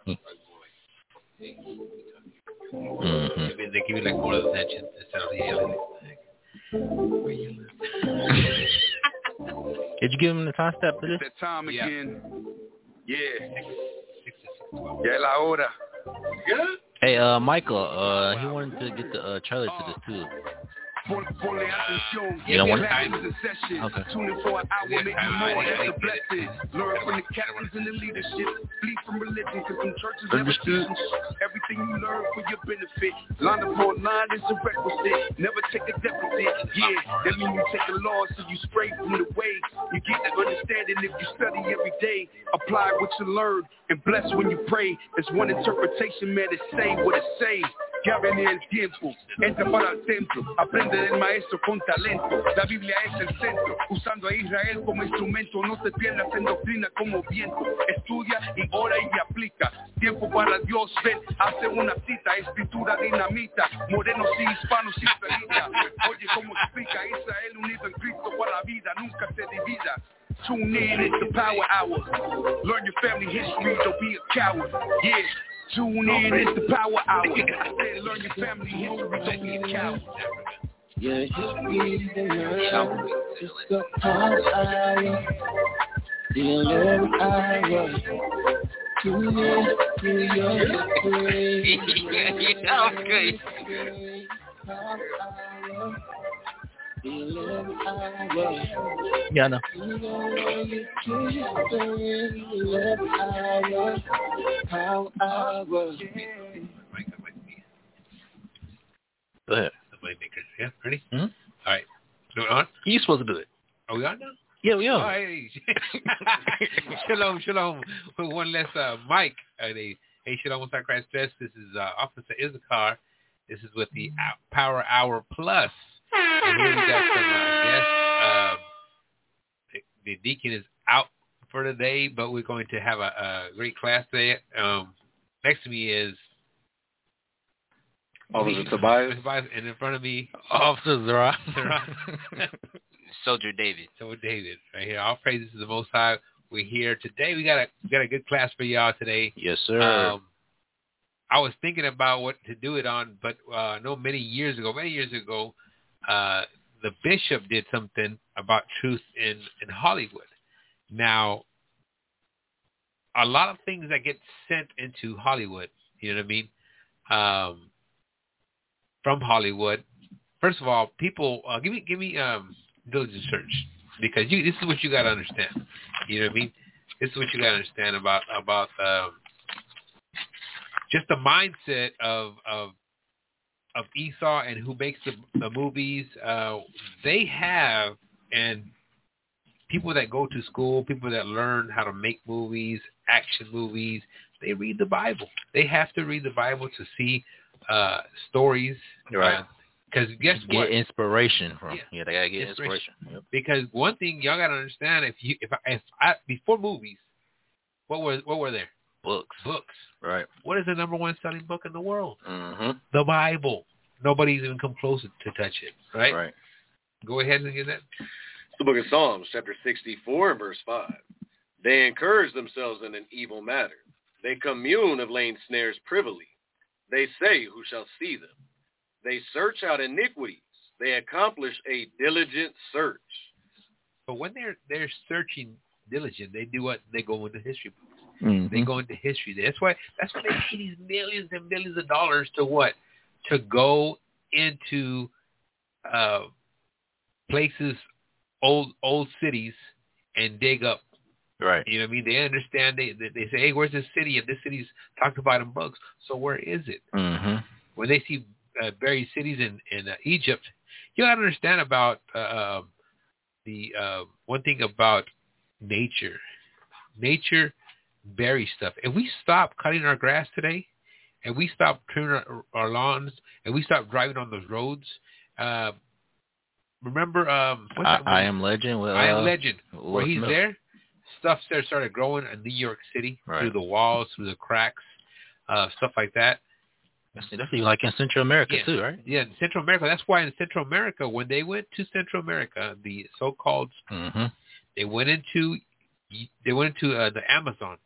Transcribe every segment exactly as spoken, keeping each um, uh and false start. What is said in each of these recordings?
Mm-hmm. They give you like more attention instead of yelling. Did you give him the time step for this? That time Yeah. again. Yeah. Yeah, la hora. Yeah. Hey, uh, Michael, uh, he wanted to get the uh, trailer to this too. You don't want it? Okay. Tune in for an hour, maybe more. That's a blessing. Learn from the captains and the leadership. Flee from religion, cause some churches never teach everything you learn for your benefit. Line upon line is a requisite. Never take a deficit. Yeah, that means you take a loss, so you spray from the way. You get the understanding if you study every day. Apply what you learn and bless when you pray. It's one interpretation, man, it say what it say. Ya venía el tiempo, entra para el templo, aprende del maestro con talento. La Biblia es el centro, usando a Israel como instrumento. No te pierdas en doctrina como viento. Estudia y ora y aplica. Tiempo para Dios, ven, hace una cita. Escritura dinamita, morenos y hispanos israelitas. Oye cómo explica Israel unido en Cristo para la vida, nunca se divida. Tune in, it's the power hour. Learn your family history, don't be a coward. Yeah. Tune in, it's the power hour. I said learn your family history, don't be a coward. Yeah, history to learn. It's the power hour. The eleven hour. Tune in to your history. That was good. Power hour. The eleven hour. Yeah, I know. Power hour. Go ahead. Yeah, ready? Mm-hmm. All right. So we're on? You're supposed to do it. Are we on now? Yeah, we are. All right. Shalom, shalom. With one less uh, mic. Uh, they, hey, shalom, Sacred Stress. This is uh, Officer Issachar. This is with the Power Hour Plus. And here we got some uh, guests. Um, the, the deacon is out for the day, but we're going to have a, a great class today. Um, next to me is Officer Tobias. And in front of me, Officer Zara. Soldier David. Soldier David, right here. All praises to the Most High. We're here today. We got a we got a good class for y'all today. Yes, sir. Um, I was thinking about what to do it on, but uh, I know many years ago, many years ago, uh, the bishop did something about truth in, in Hollywood. Now, a lot of things that get sent into Hollywood, you know what I mean, um, from Hollywood. First of all, people, uh, give me give me um, diligent search, because you, this is what you got to understand. You know what I mean? This is what you got to understand about about um, just the mindset of of of Esau and who makes the, the movies. Uh, they have, and people that go to school, people that learn how to make movies, action movies, they read the Bible. They have to read the Bible to see uh, stories. Right. Because uh, guess get what? Get inspiration from. Yeah, yeah they gotta get inspiration. inspiration. Yep. Because one thing y'all gotta understand, if you if I, if I before movies, what were what were there? Books. Books. Right. What is the number one selling book in the world? Mm-hmm. The Bible. Nobody's even come close to touch it. Right. Right. Go ahead and get that. It's the book of Psalms, chapter sixty-four, and verse five. They encourage themselves in an evil matter. They commune of laying snares privily. They say, who shall see them? They search out iniquities. They accomplish a diligent search. But when they're they're searching diligent, they do what? They go into history books. Mm-hmm. They go into history. That's why that's why they pay these millions and millions of dollars to what? To go into uh, places, old old cities, and dig up. Right. You know what I mean? They understand. They they say, hey, where's this city? And this city's talked about in books. So where is it? Mm-hmm. When they see uh, buried cities in in uh, Egypt, you got to understand about uh, the uh, one thing about nature. Nature buries stuff. If we stop cutting our grass today, and we stop trimming our, our lawns, and we stop driving on those roads, uh, remember um, what's I, that I Am Legend. With, uh, I Am Legend. Where he's Smith. there, stuff there started growing in New York City right. through the walls, through the cracks, uh, stuff like that. That's, that's even like in Central America yeah. too, right? Yeah, in Central America. That's why in Central America, when they went to Central America, the so-called, mm-hmm. they went into they went into uh, the Amazon,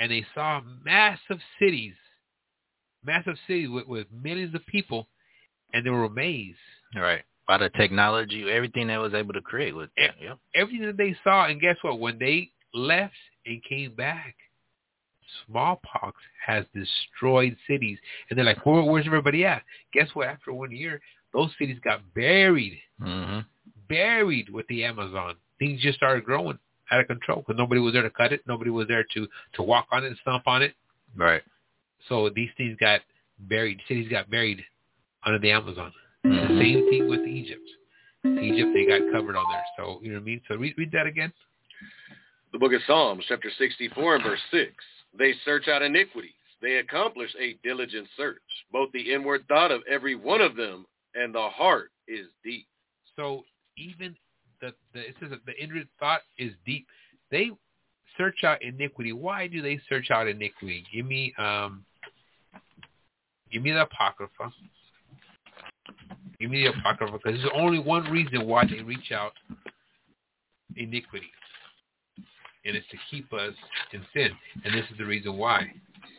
and they saw massive cities, massive cities with, with millions of people, and they were amazed. Right. By the technology, everything that was able to create with that. Yep. Everything that they saw, and guess what? When they left and came back, smallpox has destroyed cities. And they're like, Where, where's everybody at? Guess what? After one year, those cities got buried. Mm-hmm. Buried with the Amazon. Things just started growing out of control because nobody was there to cut it. Nobody was there to, to walk on it and stomp on it. Right. So these things got buried. Cities got buried under the Amazon. Mm-hmm. The same thing with Egypt. Egypt, they got covered on there. So, you know what I mean? So read, read that again. The book of Psalms, chapter sixty-four and verse six. They search out iniquities. They accomplish a diligent search. Both the inward thought of every one of them and the heart is deep. So even the, the it says that the inward thought is deep. They search out iniquity. Why do they search out iniquity? Give me um give me the Apocrypha. Give me the Apocrypha, because there's only one reason why they reach out iniquity. And it's to keep us in sin. And this is the reason why.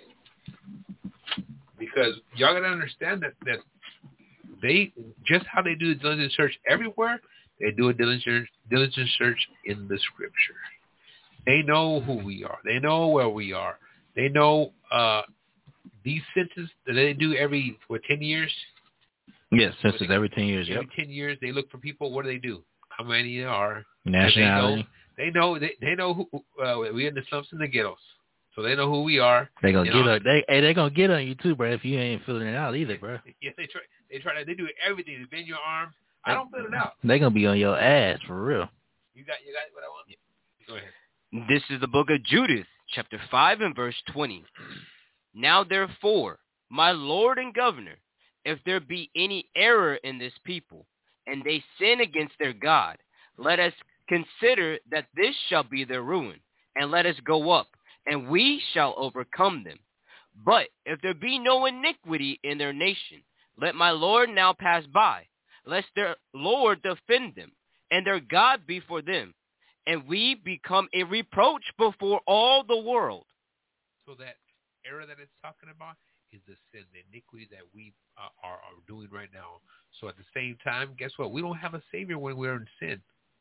Because y'all got to understand that, that they, just how they do a diligent search everywhere, they do a diligent, diligent search in the Scripture. They know who we are. They know where we are. They know uh, these census that they do every, what, ten years? Yes, census every ten years, Every yep. ten years, they look for people. What do they do? How many there are? Nationality. They know, they know, they, they know who, uh, we're in the slums and the ghettos. So they know who we are. They gonna you get know. on. They hey, they gonna get on you too, bro. If you ain't filling it out either, bro. Yeah, they try. They try to. They do everything. They bend your arm. I don't fill it out. They gonna be on your ass for real. You got. You got what I want. Yeah. Go ahead. This is the book of Judith, chapter five and verse twenty. Now therefore, my Lord and Governor, if there be any error in this people, and they sin against their God, let us consider that this shall be their ruin, and let us go up, and we shall overcome them. But if there be no iniquity in their nation, let my Lord now pass by, lest their Lord defend them, and their God be for them, and we become a reproach before all the world. So that error that it's talking about is the sin, the iniquity that we uh, are, are doing right now. So at the same time, guess what? We don't have a Savior when we're in sin.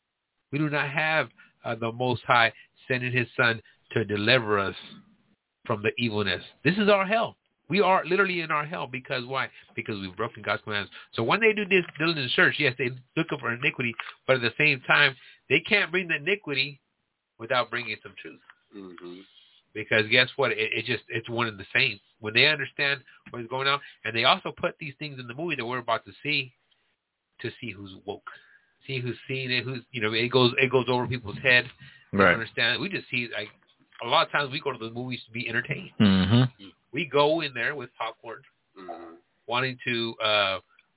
We do not have uh, the Most High sending His Son to deliver us from the evilness. This is our hell. We are literally in our hell. Because why? Because we've broken God's commands. So when they do this diligent search, yes, they look for iniquity, but at the same time, they can't bring the iniquity without bringing some truth. Mm-hmm. Because guess what? It, it just it's one and the same. When they understand what's going on, and they also put these things in the movie that we're about to see, to see who's woke, see who's seeing it, who's you know it goes it goes over people's head. Right. Understand? We just see like a lot of times we go to the movies to be entertained. Mm-hmm. We go in there with popcorn, Mm-hmm. wanting to uh,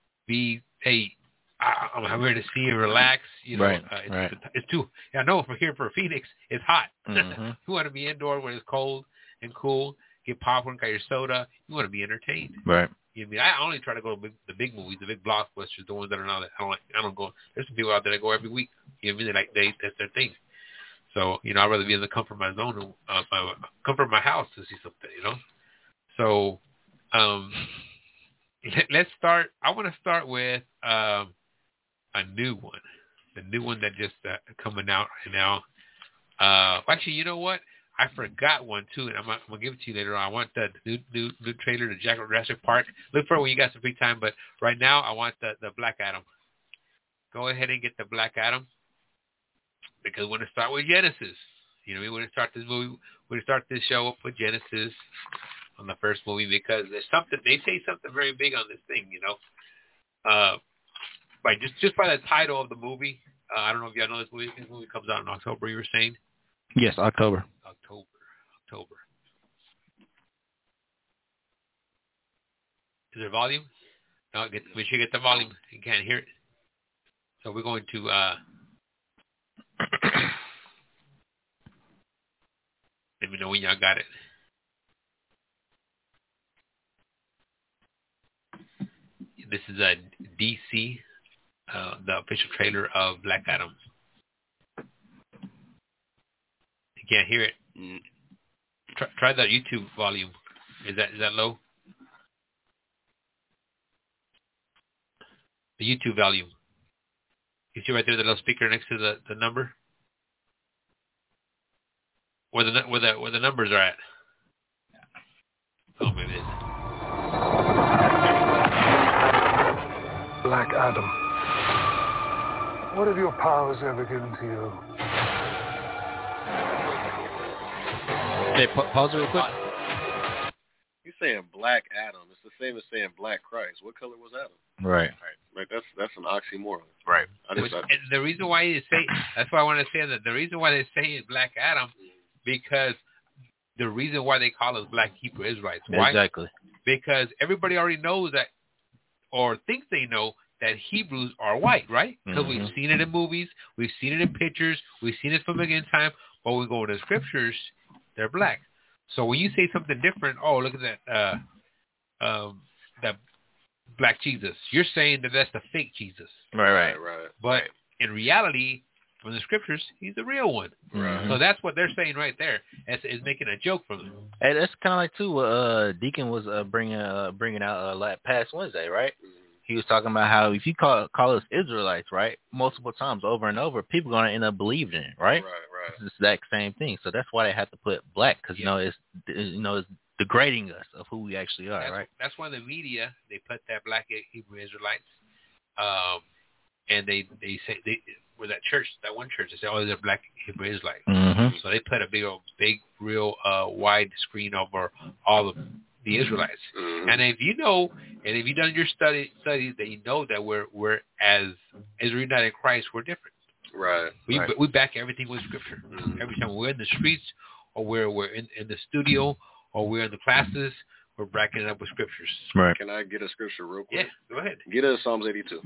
be hey. I, I'm here to see you relax. You know, Right, uh, it's, right. it's too. I know for here for Phoenix, it's hot. Mm-hmm. You want to be indoor when it's cold and cool. Get popcorn, got your soda. You want to be entertained. Right. You know what I mean? I only try to go to big, the big movies, the big blockbusters, the ones that are not. I don't like. I don't go. There's some people out there that go every week. You know what I mean? They like they that's their thing. So you know, I'd rather be in the comfort of my zone, uh, my comfort of my house to see something. You know. So, um, let's start. I want to start with um. a new one, the new one that just uh, coming out right now. Uh, actually, you know what? I forgot one too, and I'm, I'm gonna give it to you later on. I want the new new new trailer to Jurassic Park. Look for it when you got some free time. But right now, I want the the Black Adam. Go ahead and get the Black Adam because we're gonna start with Genesis. You know, we're gonna start this movie. We're gonna start this show up with Genesis on the first movie because there's something they say something very big on this thing. You know. Uh, By just just by the title of the movie, uh, I don't know if y'all know this movie. This movie comes out in October. You were saying? Yes, October. October, October. Is there volume? No, get, make sure you get the volume. You can't hear it. So we're going to. Uh, let me know when y'all got it. This is a D C. Uh, the official trailer of Black Adam. You can't hear it. Try, try that YouTube volume. Is that is that low? The YouTube volume. You see right there the little speaker next to the, the number? Where the where the where the numbers are at. Oh, maybe it is. Black Adam, what have your powers ever given to you? Hey, pa- pause it real quick. You're saying Black Adam. It's the same as saying Black Christ. What color was Adam? Right. Like that's that's an oxymoron. Right. I just, Which, I, and the reason why they say that's why I want to say that the reason why they say it Black Adam, because the reason why they call us Black Hebrew Israelites. Why? Exactly. Because everybody already knows that, or thinks they know that Hebrews are white, right? Because Mm-hmm. we've seen it in movies, we've seen it in pictures, we've seen it from again time. But when we go to the scriptures, they're black. So when you say something different, oh look at that, uh, um, that black Jesus. You're saying that that's the fake Jesus. Right. Right. right. But in reality, from the scriptures, he's the real one. Mm-hmm. So that's what they're saying right there. It's, it's making a joke from them. Hey, that's kind of like too. What uh, Deacon was uh, bringing uh, bringing out uh, like past Wednesday, right? He was talking about how if you call call us Israelites, right, multiple times over and over, people are gonna end up believing it, right? Right, right. It's the exact same thing. So that's why they have to put black, because you know it's you know it's degrading us of who we actually are, That's, right? that's why the media they put that black Hebrew Israelites, um, and they they say they with that church that one church they say oh they're black Hebrew Israelites. Mm-hmm. So they put a big old big real uh, wide screen over all of the Israelites. Mm-hmm. And if you know, and if you've done your study studies, then you know that we're we're as Israel in Christ, we're different. Right. We Right. we back everything with scripture. Mhm. Every time we're in the streets, or we're we're in, in the studio, or we're in the classes, we're backing it up with scriptures. Right. Can I get a scripture real Yeah, quick? go ahead. Get us Psalms eighty-two.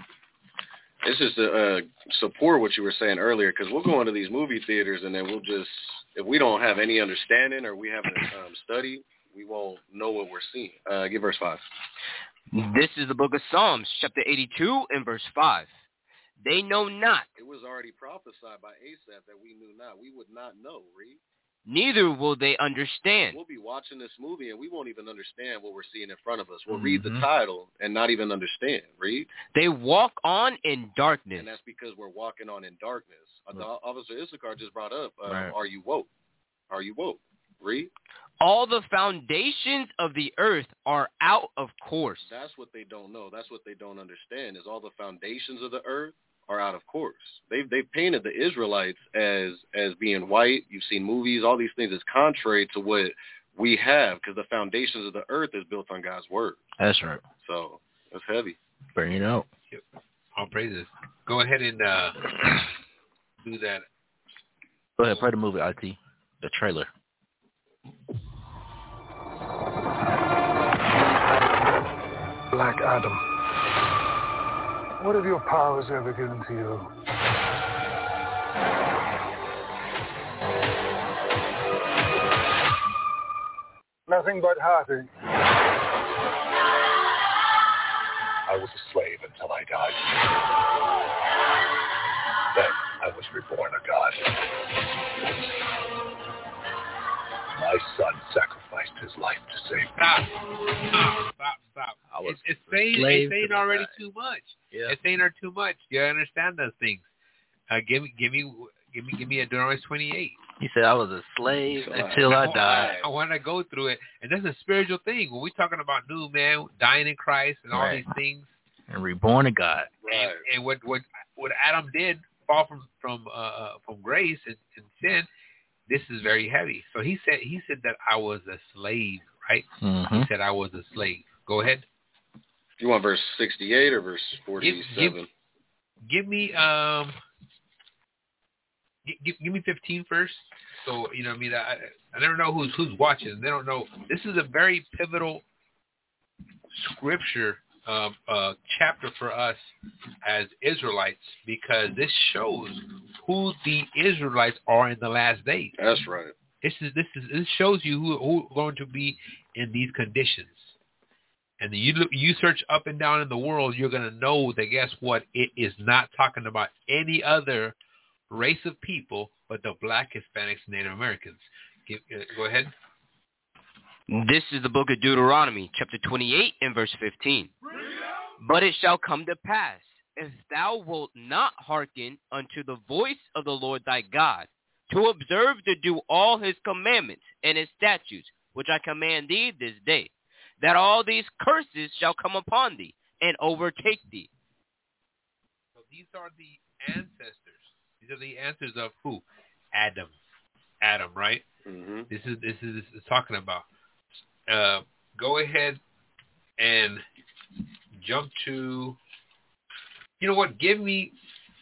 It's just to uh, support what you were saying earlier, because we'll go into these movie theaters and then we'll just, if we don't have any understanding or we haven't um, studied, we won't know what we're seeing. Uh, give verse five. This is the book of Psalms, chapter eighty-two and verse five. They know not, It was already prophesied by Asaph that we knew not. We would not know, read. neither will they understand. We'll be watching this movie and we won't even understand what we're seeing in front of us. We'll read the Mhm. title and not even understand, read. They walk on in darkness. And that's because we're walking on in darkness. Uh, the Officer Issachar just brought up, uh, Right. are you woke? Are you woke? Read. All the foundations of the earth are out of course. That's what they don't know. That's what they don't understand is all the foundations of the earth are out of course. They've they painted the Israelites as as being white. You've seen movies, all these things is contrary to what we have because the foundations of the earth is built on God's word. That's right. So that's heavy. Bring it out. All praises. Go ahead and uh, do that. Go ahead, play the movie, I T, the trailer. Black Adam, what have your powers ever given to you? Nothing but heartache. I was a slave until I died. Then I was reborn a god. My son sacrificed his life to save me. Stop. Stop. Stop. Stop. I was It's, it's saying, slave it's saying to my already God. too much. Yeah. It's saying are too much. You understand those things. Uh, give me, give me, give me, give me a Deuteronomy twenty-eight. He said, I was a slave until I died. I want to go through it, and that's a spiritual thing. When we're talking about new man dying in Christ and all Right. these things, And reborn of God. and, and what what what Adam did fall from from uh, from grace and, and sin, this is very heavy. So he said he said that I was a slave, right? Mm-hmm. He said I was a slave. Go ahead. You want verse sixty-eight or verse forty-seven? Give, give, give me um. Give, give me fifteen first. So you know, what I mean, I I never know who's who's watching. They don't know. This is a very pivotal scripture um, uh, chapter for us as Israelites because this shows who the Israelites are in the last days. That's right. This is this is this shows you who who are going to be in these conditions. And then you look, you search up and down in the world, you're going to know that guess what? It is not talking about any other race of people but the black Hispanics and Native Americans. Go ahead. This is the book of Deuteronomy, chapter twenty-eight and verse fifteen. But it shall come to pass, if thou wilt not hearken unto the voice of the Lord thy God, to observe to do all his commandments and his statutes, which I command thee this day, that all these curses shall come upon thee and overtake thee. So these are the ancestors. These are the ancestors of who? Adam. Adam, right? Mm-hmm. This is this is this is talking about. Uh, go ahead and jump to. You know what? Give me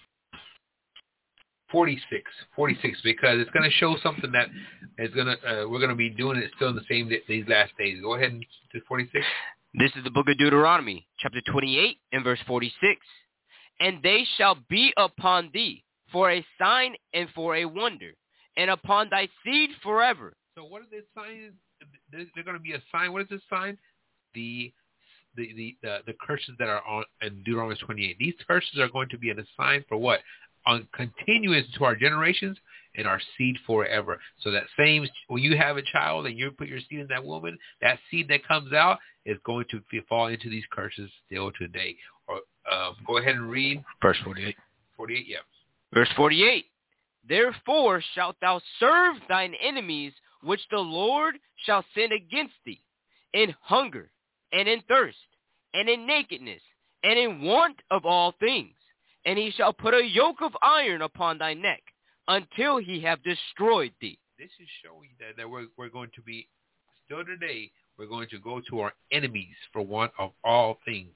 forty-six, forty-six, because it's going to show something that is going to. Uh, we're going to be doing it still in the same day, these last days. Go ahead and do forty-six. This is the book of Deuteronomy, chapter twenty-eight and verse forty-six. And they shall be upon thee for a sign and for a wonder, and upon thy seed forever. So what are the signs? They're going to be a sign. What is this sign? The the the the, the curses that are on in Deuteronomy twenty-eight. These curses are going to be a sign for what? On continuous to our generations and our seed forever. So that same, when you have a child and you put your seed in that woman, that seed that comes out is going to be, fall into these curses still today. Or uh, go ahead and read verse forty-eight. forty-eight, yeah. Verse forty-eight. Therefore shalt thou serve thine enemies, which the Lord shall send against thee, in hunger, and in thirst, and in nakedness, and in want of all things. And he shall put a yoke of iron upon thy neck, until he have destroyed thee. This is showing that, that we're, we're going to be, still today, we're going to go to our enemies for want of all things.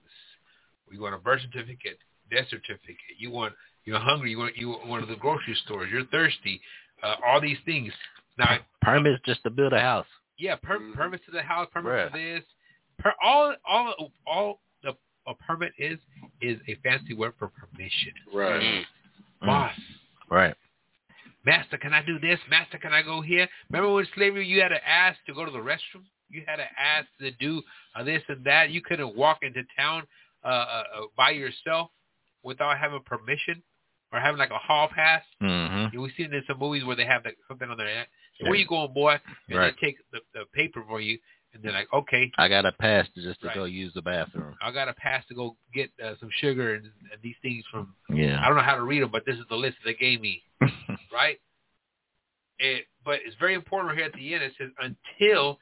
We want a birth certificate, death certificate. You want, you're hungry, you want, you want one of the grocery stores, you're thirsty, uh, all these things. Now, permits just to build a house. Yeah, per- Mm-hmm. permits to the house, permit Bruh. for this. Per- all, all, all the a permit is is a fancy word for permission. Right. Mm. Boss. Right. Master, can I do this? Master, can I go here? Remember when slavery, you had to ask to go to the restroom? You had to ask to do uh, this and that. You couldn't walk into town uh, uh, by yourself without having permission or having like a hall pass. Mm-hmm. You know, we've seen in some movies where they have like, something on their hand. Yeah. Where you going, boy? And Right. they take the, the paper for you, and they're like, okay. I got a pass to just to Right. go use the bathroom. I got a pass to go get uh, some sugar and, and these things from. Yeah. I don't know how to read them, but this is the list they gave me, right? It, but it's very important right here at the end. It says, until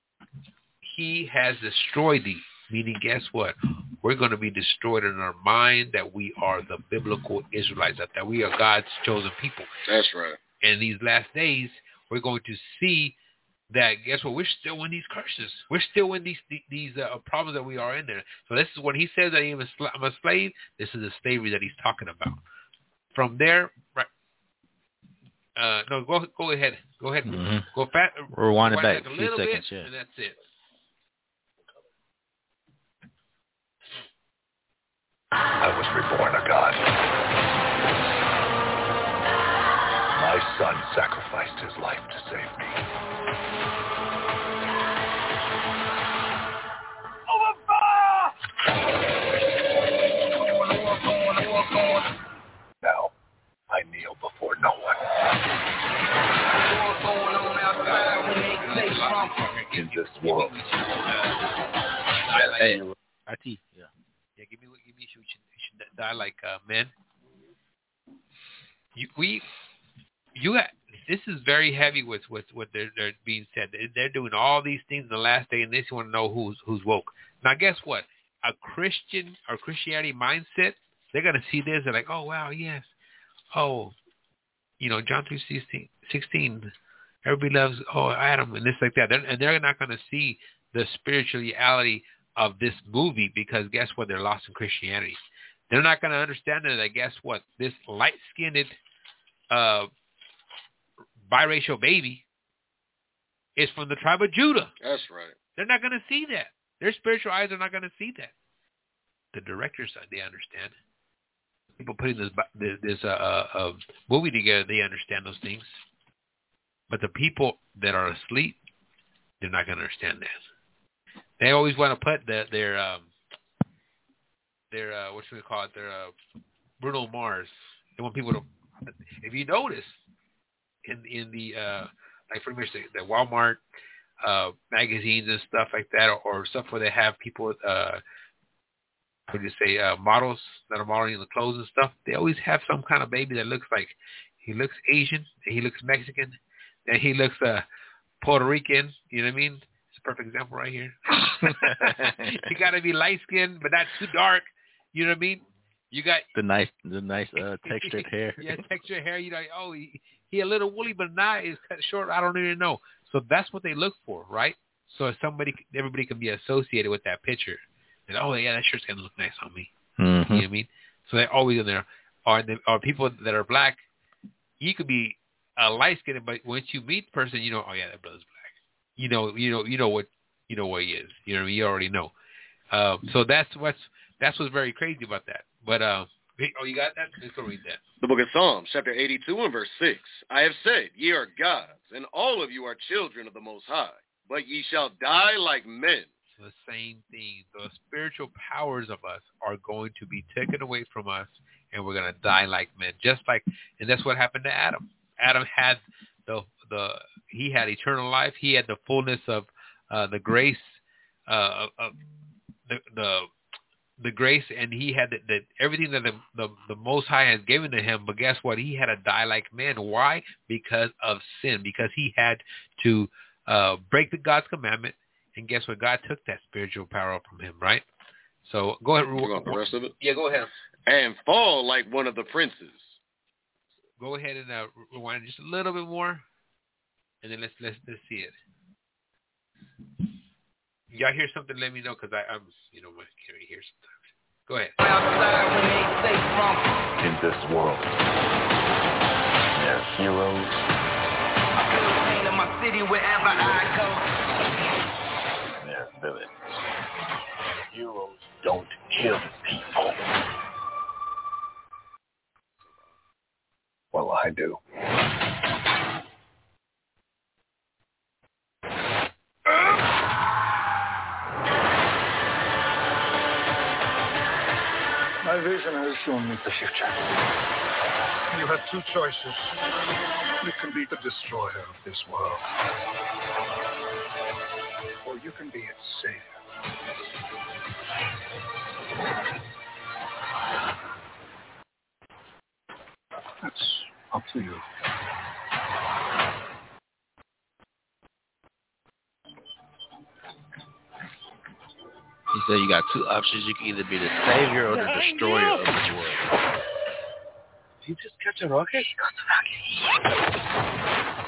he has destroyed thee. Meaning, guess what? We're going to be destroyed in our mind that we are the biblical Israelites, that, that we are God's chosen people. That's right. And these last days, we're going to see that, guess what? We're still in these curses. We're still in these these uh, problems that we are in there. So this is when he says that I'm a, sl- I'm a slave. This is the slavery that he's talking about. From there, right? Uh, no, go go ahead. Go ahead. Mm-hmm. Go fat. Rewind it back a a few little seconds, bit, yeah. and that's it. I was reborn a god. My son sacrificed his life to save me. Over fire! Now, I kneel before no one. In this world. Hey, I T. Yeah. Yeah, give me, give me. Should, should die like uh, men. You, we, you. Ha, this is very heavy with with what they're, they're being said. They're doing all these things in the last day, and they just want to know who's who's woke. Now, guess what? A Christian or Christianity mindset, they're gonna see this. They're like, oh wow, yes. Oh, you know, John three sixteen. Everybody loves oh Adam and this like that. They're, and they're not gonna see the spirituality of this movie because guess what? They're lost in Christianity. They're not going to understand that. Guess what? This light-skinned, uh, biracial baby is from the tribe of Judah. That's right. They're not going to see that. Their spiritual eyes are not going to see that. The directors, they understand. People putting this this uh, uh, movie together, they understand those things. But the people that are asleep, they're not going to understand that. They always want to put the, their um, their uh, what should we call it? Their uh, Bruno Mars. They want people to. If you notice, in in the uh, like pretty much the, the Walmart uh, magazines and stuff like that, or, or stuff where they have people, uh, what do you say, uh, models that are modeling the clothes and stuff. They always have some kind of baby that looks like he looks Asian, and he looks Mexican, and he looks uh, Puerto Rican. You know what I mean? It's a perfect example right here. You got to be light skinned, but not too dark. You know what I mean? You got the nice, the nice uh, textured hair. Yeah, textured hair. You know, oh, he, he a little woolly, but not. He's cut short. I don't even know. So that's what they look for, right? So if somebody, everybody can be associated with that picture. And oh yeah, that shirt's gonna look nice on me. Mm-hmm. You know what I mean? So they're always in there. Or the, or people that are black, you could be a light skinned, but once you meet the person, you know, oh yeah, that brother's black. You know, you know, you know what, you know what he is. You know, what I mean? You already know. Um, so that's what's that's what's very crazy about that. But uh, oh, you got that? Let's go read that. The book of Psalms, chapter eighty-two and verse six. I have said, ye are gods, and all of you are children of the Most High, but ye shall die like men. The same thing. The spiritual powers of us are going to be taken away from us, and we're going to die like men. Just like, and that's what happened to Adam. Adam had the the he had eternal life. He had the fullness of uh, the grace uh, of the the the grace, and he had the, the everything that the, the the Most High has given to him. But guess what? He had to die like man. Why? Because of sin. Because he had to uh, break the God's commandment. And guess what? God took that spiritual power from him, right? So go ahead. You want the rest of it? Yeah, go ahead. And fall like one of the princes. Go ahead and uh, rewind just a little bit more, and then let's let's let's see it. Y'all hear something? Let me know, because I'm you know I can't really hear sometimes. Go ahead. In this world, there are heroes. I feel the pain in my city wherever I go. They're villains. Heroes don't kill people. Well, I do. My vision has shown me the future. You have two choices. You can be the destroyer of this world, or you can be its savior. That's up to you. He said you got two options. You can either be the savior or the destroyer of the world. Did you just catch a rocket? He got the rocket.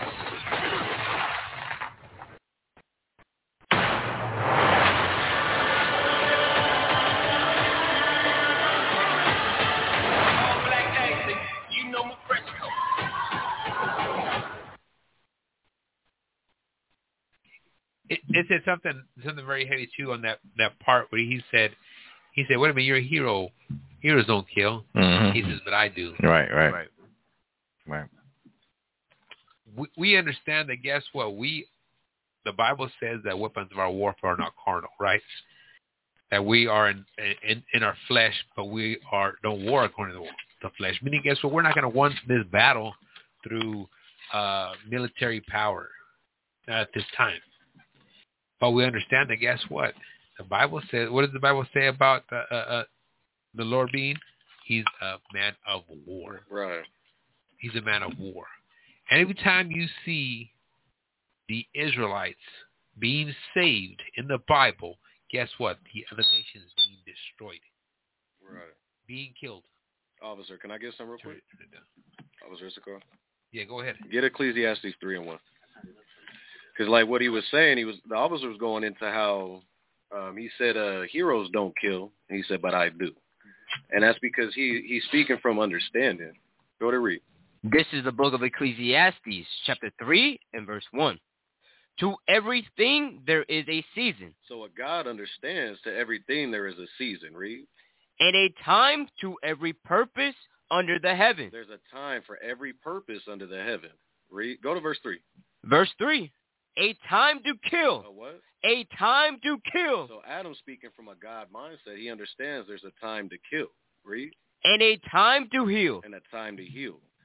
It, it said something something very heavy too on that, that part where he said he said, wait a minute, you're a hero. Heroes don't kill. Mm-hmm. He says, but I do. Right, right, right. Right. We, we understand that. Guess what? We the Bible says that weapons of our warfare are not carnal, right? That we are in in, in our flesh, but we are don't war according to the flesh. Meaning, guess what? We're not going to win this battle through uh, military power at this time. But we understand that. Guess what? The Bible says. What does the Bible say about the uh, uh, the Lord being? He's a man of war. Right. He's a man of war. And every time you see the Israelites being saved in the Bible, guess what? The other nations being destroyed. Right. Being killed. Officer, can I get some real quick? Officer Issachar? Yeah, go ahead. Get Ecclesiastes three and one. Because like what he was saying, he was the officer was going into how um, he said uh, heroes don't kill. And he said, but I do. And that's because he, he's speaking from understanding. Go to read. This is the book of Ecclesiastes, chapter three and verse one. To everything there is a season. So a God understands to everything there is a season. Read. And a time to every purpose under the heaven. There's a time for every purpose under the heaven. Read. Go to verse three. Verse three. A time to kill. A what? A time to kill. So Adam, speaking from a God mindset, he understands there's a time to kill. Read. And a time to heal. And a time to heal.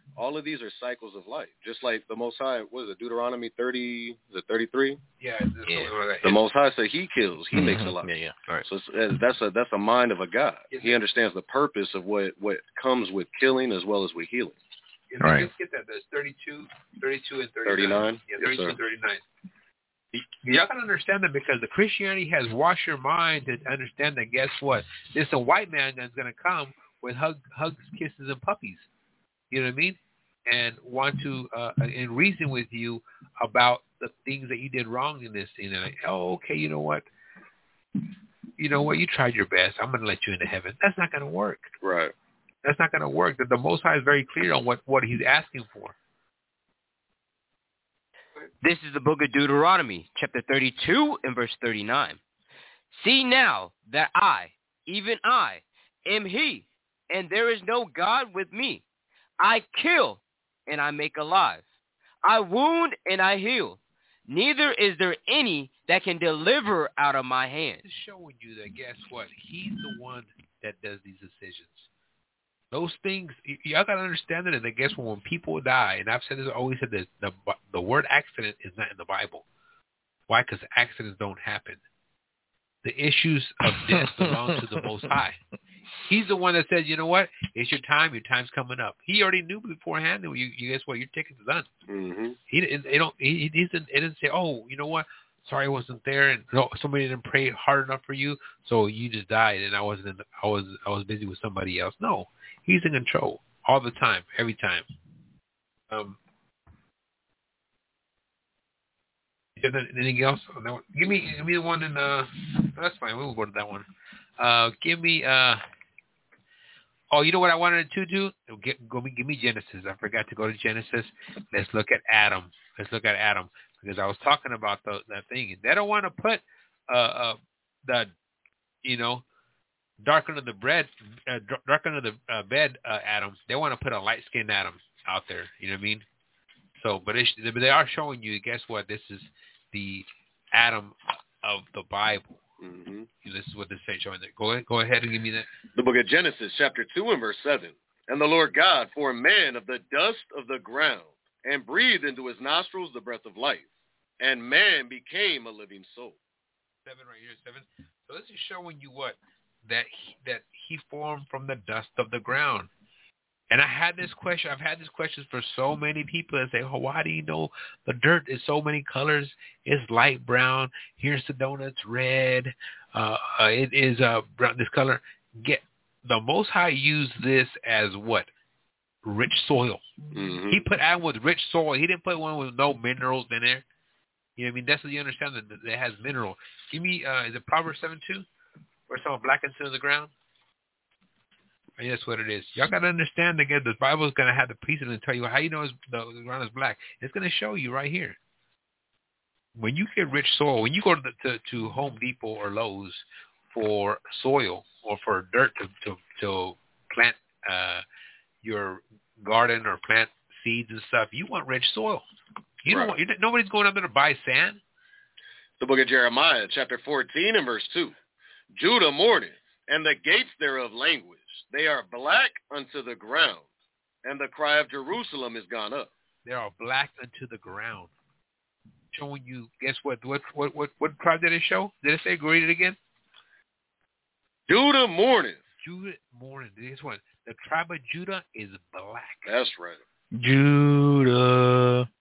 All of these are cycles of life. Just like the Most High, what is it, Deuteronomy thirty, is it thirty-three? Yeah. Yeah. The Most High said he kills, he mm-hmm. makes a life. Yeah, yeah. All right. So it's, that's a that's a mind of a God. Yes, he understands the purpose of what, what comes with killing as well as with healing. Yeah, right. Let's get that. There's thirty-two, thirty-two, and thirty-nine. thirty-nine? Yeah, Yes, thirty-two sir. and thirty-nine. Y'all gotta understand that because the Christianity has washed your mind to understand that. Guess what? There's a white man that's gonna come with hug, hugs, kisses, and puppies. You know what I mean? And want to uh, and reason with you about the things that you did wrong in this thing. And like, oh, okay, you know what? You know what? You tried your best. I'm gonna let you into heaven. That's not gonna work. Right. That's not gonna work. The, the Most High is very clear on what, what He's asking for. This is the book of Deuteronomy, chapter thirty-two and verse thirty-nine. See now that I, even I, am He, and there is no God with me. I kill, and I make alive. I wound, and I heal. Neither is there any that can deliver out of my hand. It's showing you that, guess what? He's the one that does these decisions. Those things, y- y'all got to understand that, and I guess when people die, and I've said this, I always said this, the, the word accident is not in the Bible. Why? Because accidents don't happen. The issues of death belong to the Most High. He's the one that says, you know what? It's your time. Your time's coming up. He already knew beforehand. You, you guess what? Your ticket's done. Mm-hmm. He, He, they don't, he, he, didn't, he didn't say, oh, you know what? Sorry I wasn't there, and no, somebody didn't pray hard enough for you, so you just died, and I wasn't. In the, I was. I was busy with somebody else. No, He's in control all the time, every time. Um, is there anything else on that one? Give me, give me the one in. Uh, that's fine. We'll go to that one. Uh, give me. Uh, oh, you know what I wanted to do? Get, go, give me Genesis. I forgot to go to Genesis. Let's look at Adam. Let's look at Adam. Because I was talking about the, that thing. They don't want to put uh, uh, the, you know, dark under the bread, uh, dark under the uh, bed uh, Adam. They want to put a light-skinned Adam out there. You know what I mean? So, but, it's, but they are showing you, guess what? This is the Adam of the Bible. mm-hmm. This is what this is showing there. Go ahead, go ahead and give me that. The book of Genesis, chapter two and verse seven. And the Lord God formed man of the dust of the ground, and breathed into his nostrils the breath of life, and man became a living soul. Seven right here, seven. So this is showing you what? That he, that he formed from the dust of the ground. And I had this question. I've had this question for so many people that say, oh, why do you know the dirt is so many colors? It's light brown. Here's the donuts, red. Uh, uh, it is uh, brown, this color. Get the Most High used this as what? Rich soil. Mm-hmm. He put Adam with rich soil. He didn't put one with no minerals in there. You know what I mean? That's what you understand, that it has mineral. Give me, uh, is it Proverbs seven two? Where someone blackens into the ground? I mean, that's what it is. Y'all got to understand, again, the Bible is going to have the precedent to tell you how you know the, the ground is black. It's going to show you right here. When you get rich soil, when you go to, the, to, to Home Depot or Lowe's for soil or for dirt to, to, to plant uh, your garden or plant seeds and stuff, you want rich soil. You right. don't want, you, nobody's going out there to buy sand. The book of Jeremiah, chapter fourteen and verse two. Judah mourneth, and the gates thereof languish. They are black unto the ground, and the cry of Jerusalem is gone up. They are black unto the ground. Showing you, guess what? What what what, what tribe did it show? Did it say, go read it again? Judah mourneth. Judah mourneth. This one. The tribe of Judah is black. That's right. Judah.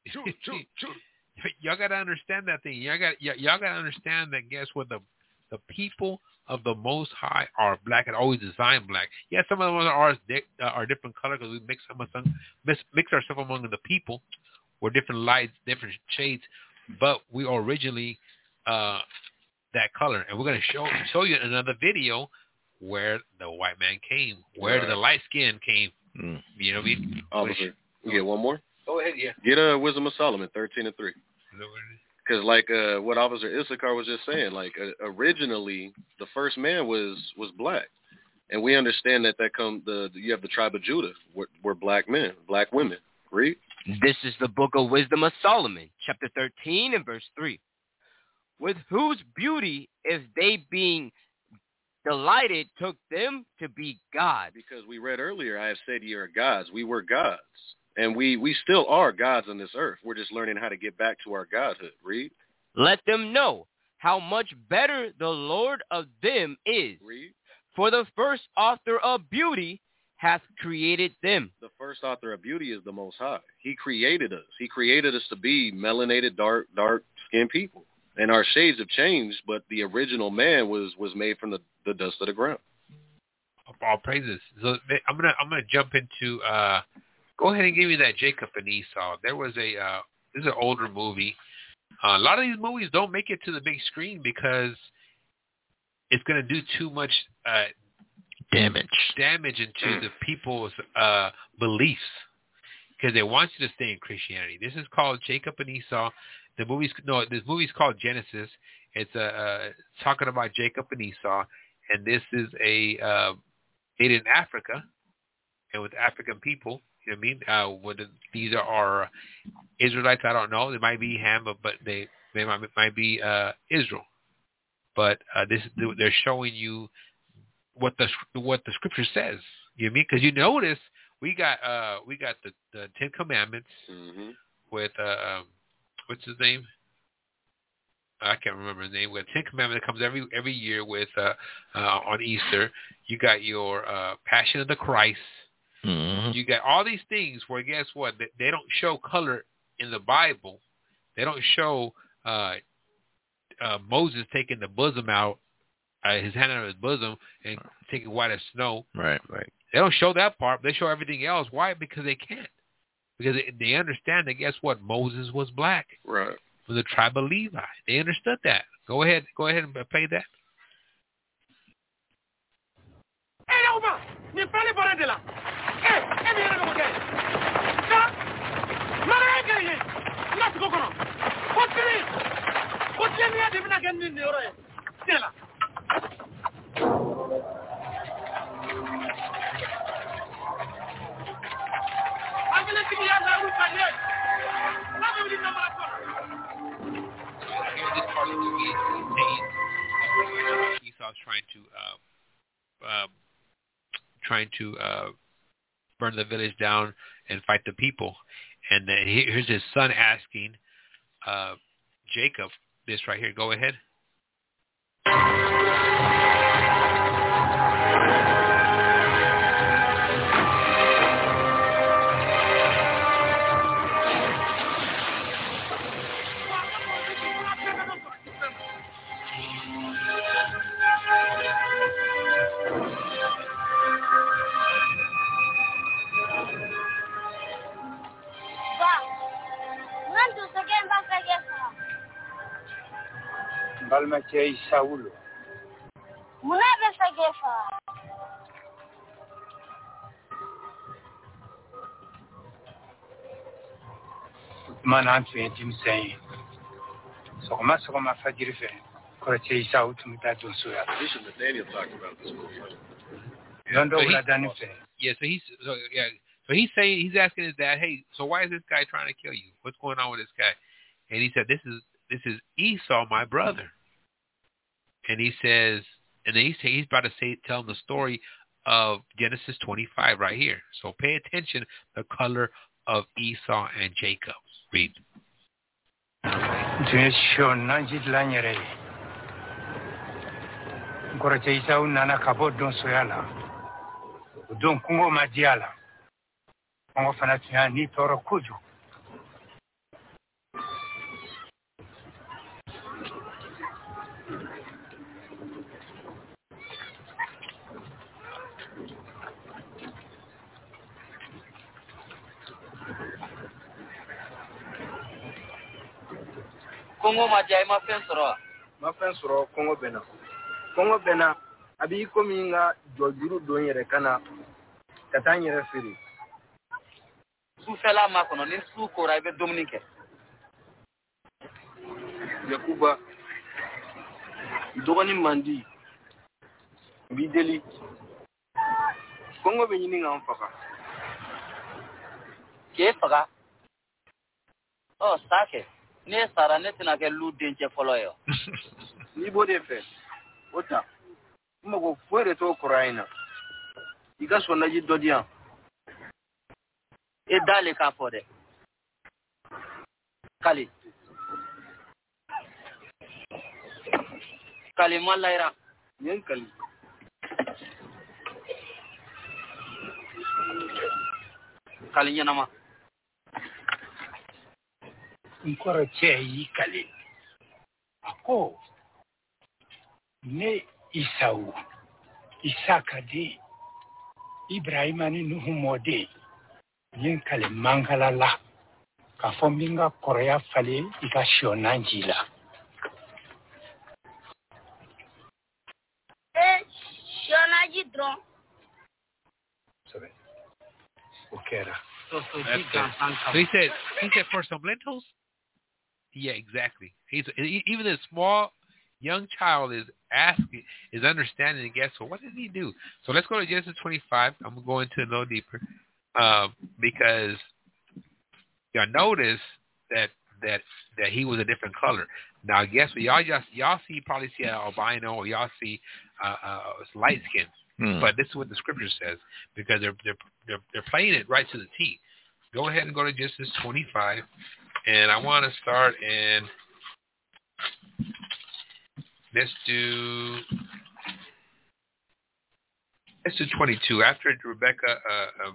Y'all got to understand that thing. Y'all got y- y'all got to understand that. Guess what? The the people of the Most High are black and always designed black. Yeah, some of them are uh, are different color because we mix some of some mix, mix ourselves among the people, or different lights, different shades. But we are originally uh, that color, and we're gonna show show you another video where the white man came, where right. the light skin came. Mm. You know what I mean? Officer, you get one more. Go ahead, yeah. Get a uh, Wisdom of Solomon, thirteen and three. Because like uh, what Officer Issachar was just saying, like uh, originally the first man was was black, and we understand that that come the you have the tribe of Judah, we're, we're black men, black women. Read. This is the book of Wisdom of Solomon, chapter thirteen and verse three. With whose beauty, if they being delighted, took them to be God. Because we read earlier, I have said ye are gods. We were gods. And we, we still are gods on this earth. We're just learning how to get back to our godhood. Read. Let them know how much better the Lord of them is. Read. For the first author of beauty hath created them. The first author of beauty is the Most High. He created us. He created us to be melanated, dark, dark-skinned people. And our shades have changed, but the original man was, was made from the, the dust of the ground. All praises. So I'm gonna I'm gonna jump into. Uh, go ahead and give me that Jacob and Esau. There was a. Uh, this is an older movie. Uh, a lot of these movies don't make it to the big screen because it's going to do too much uh, damage damage into the people's uh, beliefs because they want you to stay in Christianity. This is called Jacob and Esau. The movie's no, this movie's called Genesis. It's uh, uh, talking about Jacob and Esau, and this is a uh, made in Africa and with African people. You know what I mean? Uh, whether these are, are Israelites, I don't know. They might be Ham, but they they might, might be uh, Israel. But uh, this they're showing you what the what the scripture says. You know what I mean? Because you notice we got uh, we got the, the Ten Commandments mm-hmm. with uh, um, what's his name? I can't remember his name. We got Ten Commandments that comes every every year with uh, uh, on Easter. You got your uh, Passion of the Christ. Mm-hmm. You got all these things where guess what? They, they don't show color in the Bible. They don't show uh, uh, Moses taking the bosom out, uh, his hand out of his bosom and taking white as snow. Right, right. They don't show that part. They show everything else. Why? Because they can't. Because they, they understand that guess what? Moses was black. Right. From the tribe of Levi. They understood that. Go ahead. Go ahead and play that. Esau's trying to uh, uh, trying to uh, burn the village down and fight the people, and then here's his son asking uh, Jacob this right here. Go ahead. Balma cei Saulo. Muna besa gefa. Mana twenty saying. So ma so ma fajiri fe. Ko cei Saulo tumita donso ya. Bishop Nathaniel talked about this movie. You don't know So what Daniel said. Yeah, so he's so yeah, so he's saying he's asking his dad, hey, so why is this guy trying to kill you? What's going on with this guy? And he said, this is this is Esau, my brother. And he says, and then he's he's about to say tell him the story of Genesis twenty-five right here. So pay attention, the color of Esau and Jacob. Read. Jesho nanjid lanyere. Ngora cei Saulo nana kabo donso ya la. Don kungo madiala. Kongo fana tia ni toro kuju. Kongo majai ma pensoro ma pensoro Kongo bena Kongo bena abi ko minga jojuru don yere kana kata nyere firi su fela ma kono ni su ko ra be dominique Yakuba dogoni mandi bideli Kongo be nyini nga mfaka ke faga oh sake ne sara ne tina ke lu denche folo yo ni bode fe ota mo fuere to Ukraina iga sona ji dodia E dale ka fode. Kali. Kali malaira. Yen kali. Kali nyanama. Nkoro cheyi kali. Ako. Ne Isau. Isaka de. Ibrahima ni Nuhu mode. Yen kali mangala la. Ka fombinga korea fale ika shionanjila. Eh, shionaji dron. Sorry. Okera. So, so, so he said, he said for some lentils? Yeah, exactly. He's even a small young child is asking, is understanding, and guess what? What did he do? So let's go to Genesis twenty-five. I'm going to go into a little deeper um, because y'all notice that that that he was a different color. Now, guess what? Y'all just y'all see probably see an albino, or y'all see uh, uh, light skin. Hmm. But this is what the scripture says because they're they're they're, they're playing it right to the T. Go ahead and go to Genesis twenty-five, and I want to start in. Let's do let's do twenty-two after Rebecca. Uh,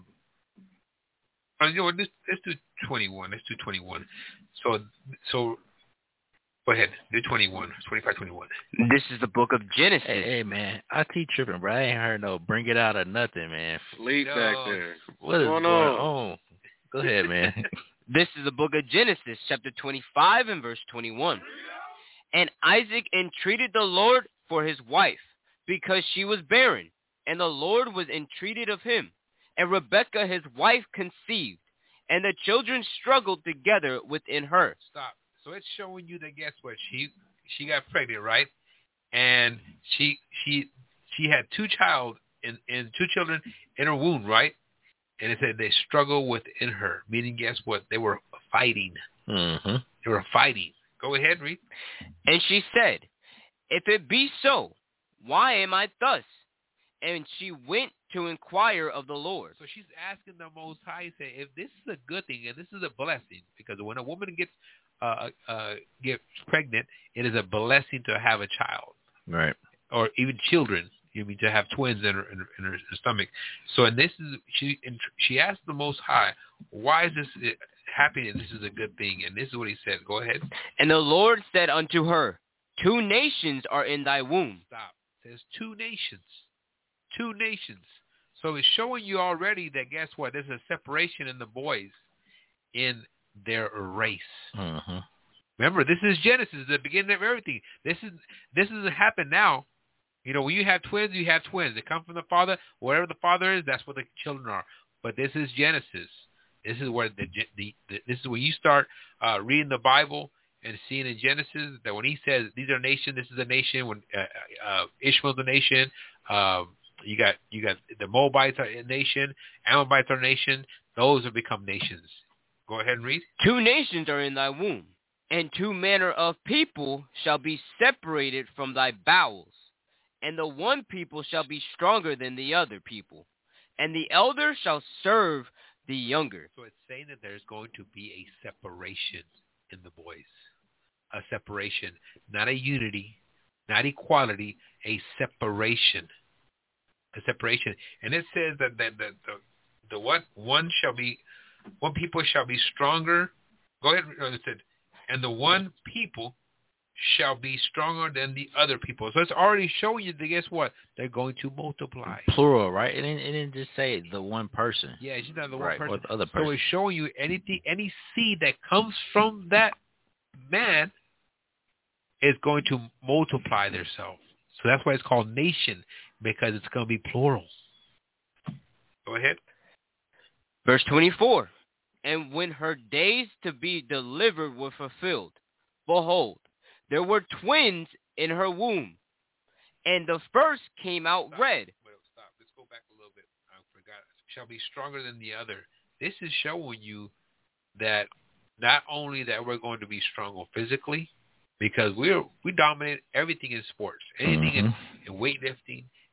uh, you know, let's, let's do twenty-one. Let's do twenty-one. So so. Go ahead. Do twenty-one. twenty-five, twenty-one. This is the book of Genesis. Hey, hey, man. I keep tripping, bro. I ain't heard no bring it out or nothing, man. Sleep no. back there. What is going on? on? Go ahead, man. This is the book of Genesis, chapter twenty-five and verse twenty-one. And Isaac entreated the Lord for his wife, because she was barren, and the Lord was entreated of him. And Rebekah his wife conceived, and the children struggled together within her. Stop. So it's showing you that guess what? She she got pregnant, right? And she she she had two child in, in two children in her womb, right? And it said they struggled within her, meaning guess what? They were fighting. Mm-hmm. They were fighting. Go ahead, read. And she said, if it be so, why am I thus? And she went to inquire of the Lord. So she's asking the Most High, say, if this is a good thing and this is a blessing, because when a woman gets uh, uh, gets pregnant, it is a blessing to have a child, right? Or even children. You mean to have twins in her, in her, in her stomach. So, and this is she. And she asked the Most High, why is this happening? This is a good thing, and this is what He said. Go ahead. And the Lord said unto her, two nations are in thy womb. Stop. It says two nations. Two nations. So it's showing you already that guess what? There's a separation in the boys in their race. Mm-hmm. Remember, this is Genesis, the beginning of everything. This is this doesn't happen now. You know, when you have twins, you have twins. They come from the father. Wherever the father is, that's where the children are. But this is Genesis. This is where the, the, the this is when you start uh, reading the Bible and seeing in Genesis that when He says these are nations, this is a nation. When uh, uh, Ishmael's a nation, um, you got you got the Moabites are a nation, Amalekites are a nation. Those have become nations. Go ahead and read. Two nations are in thy womb, and two manner of people shall be separated from thy bowels. And the one people shall be stronger than the other people, and the elder shall serve the younger. So it's saying that there's going to be a separation in the boys. A separation, not a unity, not equality, a separation. A separation. And it says that, that, that the, the what one shall be, one people shall be stronger. Go ahead. It said, and the one people shall be stronger than the other people. So it's already showing you that guess what? They're going to multiply. Plural, right? It didn't, it didn't just say the one person. Yeah, it's not the one right, person. Or the other person. So it's showing you anything, any seed that comes from that man is going to multiply themselves. So that's why it's called nation, because it's going to be plural. Go ahead. Verse twenty-four. And when her days to be delivered were fulfilled, behold, there were twins in her womb, and the first came out stop. red. Wait, stop. Let's go back a little bit. I forgot. Shall be stronger than the other. This is showing you that not only that we're going to be stronger physically, because we're we dominate everything in sports, anything mm-hmm. in, in weightlifting,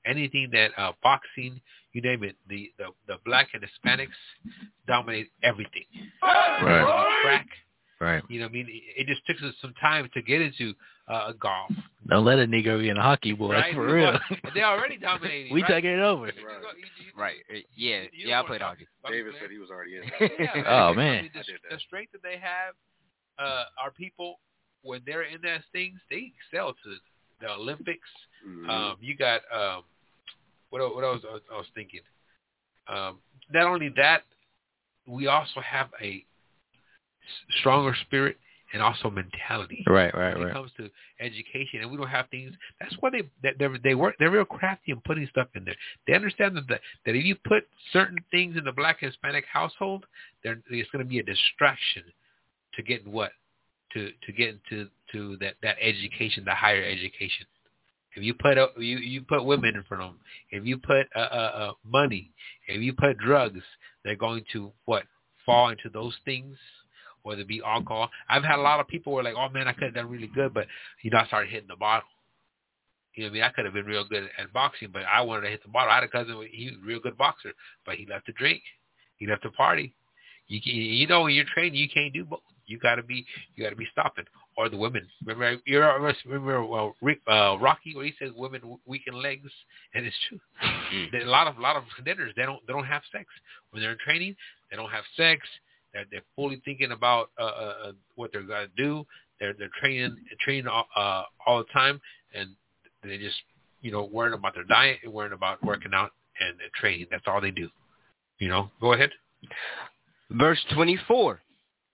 anything that uh, boxing, you name it, the, the, the black and Hispanics dominate everything. Right. Track. Right. You know what I mean? It, it just took us some time to get into uh, golf. Don't let a Negro be in a hockey, boy. Right? For real. They're already dominating. We right? taking it over. Right. Right. Yeah. Yeah, I played hockey. David said he was already in. Yeah, Oh, I man. mean, the, the strength that they have, uh, our people, when they're in those things, they excel to the Olympics. Mm-hmm. Um, you got, um, what, what else I was, I was thinking? Um, not only that, we also have a stronger spirit and also mentality. Right, right, when right. it comes to education, and we don't have things. That's why they that they they work. They're real crafty in putting stuff in there. They understand that that if you put certain things in the Black and Hispanic household, there it's going to be a distraction to getting what to to get into to that that education, the higher education. If you put a, you you put women in front of them, if you put uh, uh, uh, money, if you put drugs, they're going to what fall into those things. Whether it be alcohol. I've had a lot of people who are like, oh, man, I could have done really good, but, you know, I started hitting the bottle. You know what I mean? I could have been real good at boxing, but I wanted to hit the bottle. I had a cousin, he was a real good boxer, but he left to drink. He left to party. You can, you know, when you're training, you can't do both. You got to be you got to be stopping. Or the women. Remember, you remember well, Rick, uh, Rocky, where he says women weaken legs, and it's true. Mm. A lot of a lot of contenders, they don't they don't have sex when they're in training. They don't have sex. They're, they're fully thinking about uh, uh, what they're going to do. They're they're training training uh, all the time, and they just you know worrying about their diet and worrying about working out and uh, training. That's all they do. You know, go ahead. Verse twenty-four.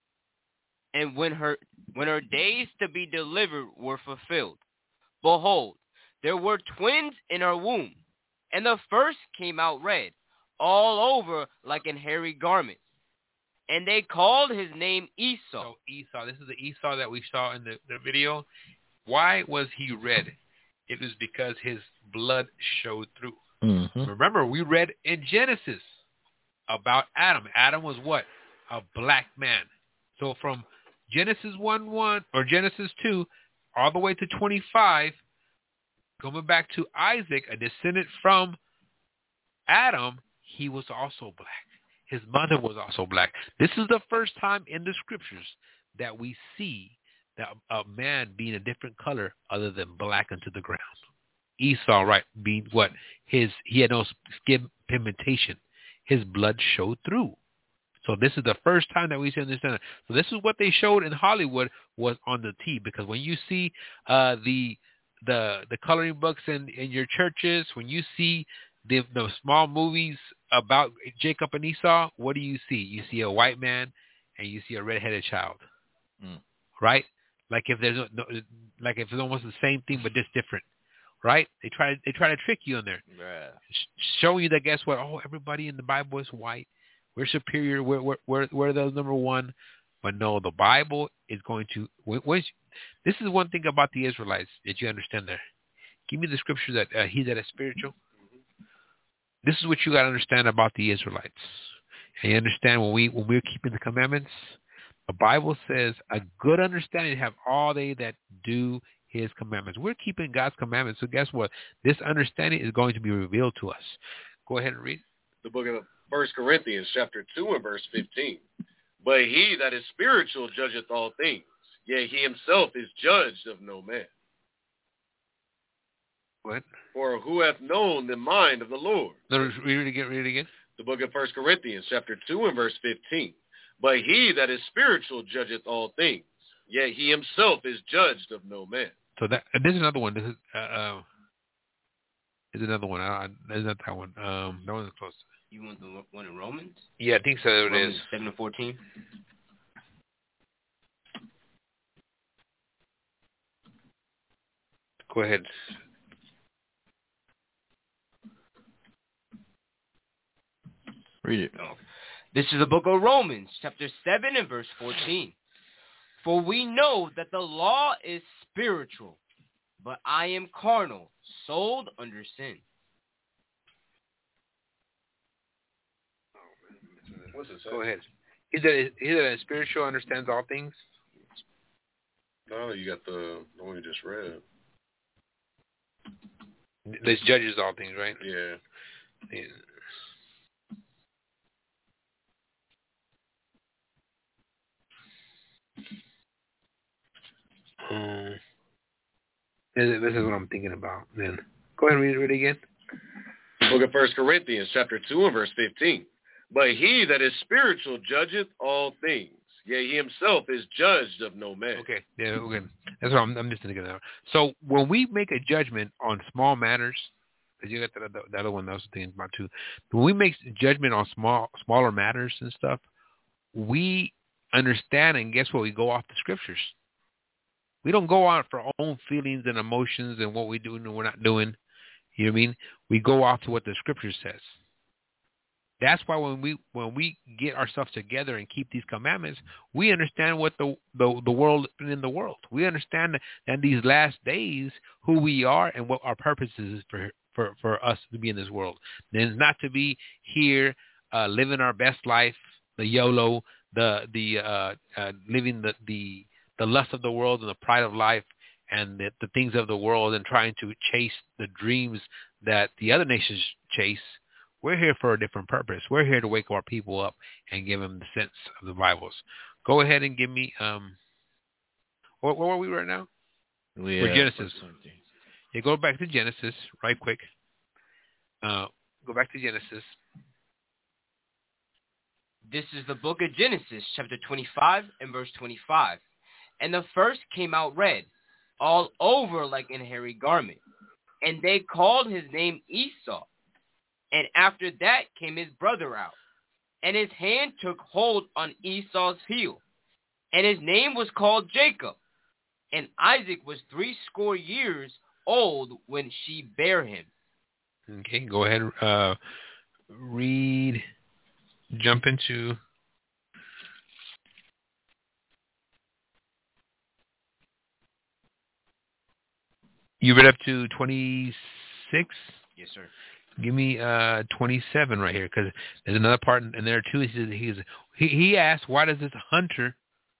And when her when her days to be delivered were fulfilled, behold, there were twins in her womb, and the first came out red, all over like an hairy garment. And they called his name Esau. So Esau, this is the Esau that we saw in the, the video. Why was he red? It was because his blood showed through. Mm-hmm. Remember, we read in Genesis about Adam. Adam was what? A black man. So from Genesis one one or Genesis two all the way to twenty-five, coming back to Isaac, a descendant from Adam, he was also black. His mother was also black. This is the first time in the scriptures that we see that a man being a different color other than black unto the ground. Esau, right, being what? His he had no skin pigmentation. His blood showed through. So this is the first time that we see this. So this is what they showed in Hollywood was on the T, because when you see uh, the the the coloring books in, in your churches, when you see the, the small movies about Jacob and Esau, what do you see? You see a white man and you see a redheaded child, mm. right? Like if there's no, like if it's almost the same thing but just different, right? They try they try to trick you in there, yeah. showing you that guess what? Oh, everybody in the Bible is white. We're superior. We're we're we're, we're the number one. But no, the Bible is going to. When, when, this is one thing about the Israelites that you understand there. Give me the scripture that uh, he that is spiritual. This is what you got to understand about the Israelites. And you understand when we when we're keeping the commandments, the Bible says a good understanding have all they that do his commandments. We're keeping God's commandments. So guess what? This understanding is going to be revealed to us. Go ahead and read. The book of First Corinthians chapter two and verse fifteen. But he that is spiritual judgeth all things, yea, he himself is judged of no man. What? For who hath known the mind of the Lord? No, read it again. Read it again. The book of First Corinthians chapter two and verse fifteen. But he that is spiritual judgeth all things, yea, he himself is judged of no man. So that uh, this is another one. This is uh, uh is another one. Uh, there's not that one. Um, that one's close. You want the one in Romans? Yeah, I think so. It Romans is seven and fourteen. Go ahead. Read it. Oh. This is the book of Romans, chapter seven and verse fourteen. For we know that the law is spiritual, but I am carnal, sold under sin. What's it say? Go ahead. He that is, he that is spiritual understands all things. No, you got the, the one you just read. This judges all things, right? Yeah. yeah. Um, this is what I'm thinking about. Then go ahead and read it again. Book of First Corinthians, chapter two and verse fifteen. But he that is spiritual judgeth all things. Yea, he himself is judged of no man. Okay, yeah, okay. That's what I'm, I'm just thinking of. So when we make a judgment on small matters, because you got that, that, that other one that I was thinking about too. When we make judgment on small, smaller matters and stuff, we understand, and guess what? We go off the scriptures. We don't go out for our own feelings and emotions and what we do and what we're not doing. You know what I mean? We go off to what the scripture says. That's why when we when we get ourselves together and keep these commandments, we understand what the the, the world in the world. We understand that in these last days who we are and what our purpose is for for, for us to be in this world. And it's not to be here uh, living our best life, the YOLO, the the uh, uh, living the, the the lust of the world and the pride of life and the, the things of the world and trying to chase the dreams that the other nations chase. We're here for a different purpose. We're here to wake our people up and give them the sense of the Bibles. Go ahead and give me, um, where, where are we right now? We, We're uh, Genesis. Yeah, go back to Genesis right quick. Uh, go back to Genesis. This is the book of Genesis, chapter twenty-five and verse twenty-five. And the first came out red, all over like an hairy garment. And they called his name Esau. And after that came his brother out. And his hand took hold on Esau's heel. And his name was called Jacob. And Isaac was threescore years old when she bare him. Okay, go ahead. Uh, read, jump into... You read up to twenty-six? Yes, sir. Give me uh, twenty-seven right here, because there's another part in there too. He says he's he, he asked, why does this hunter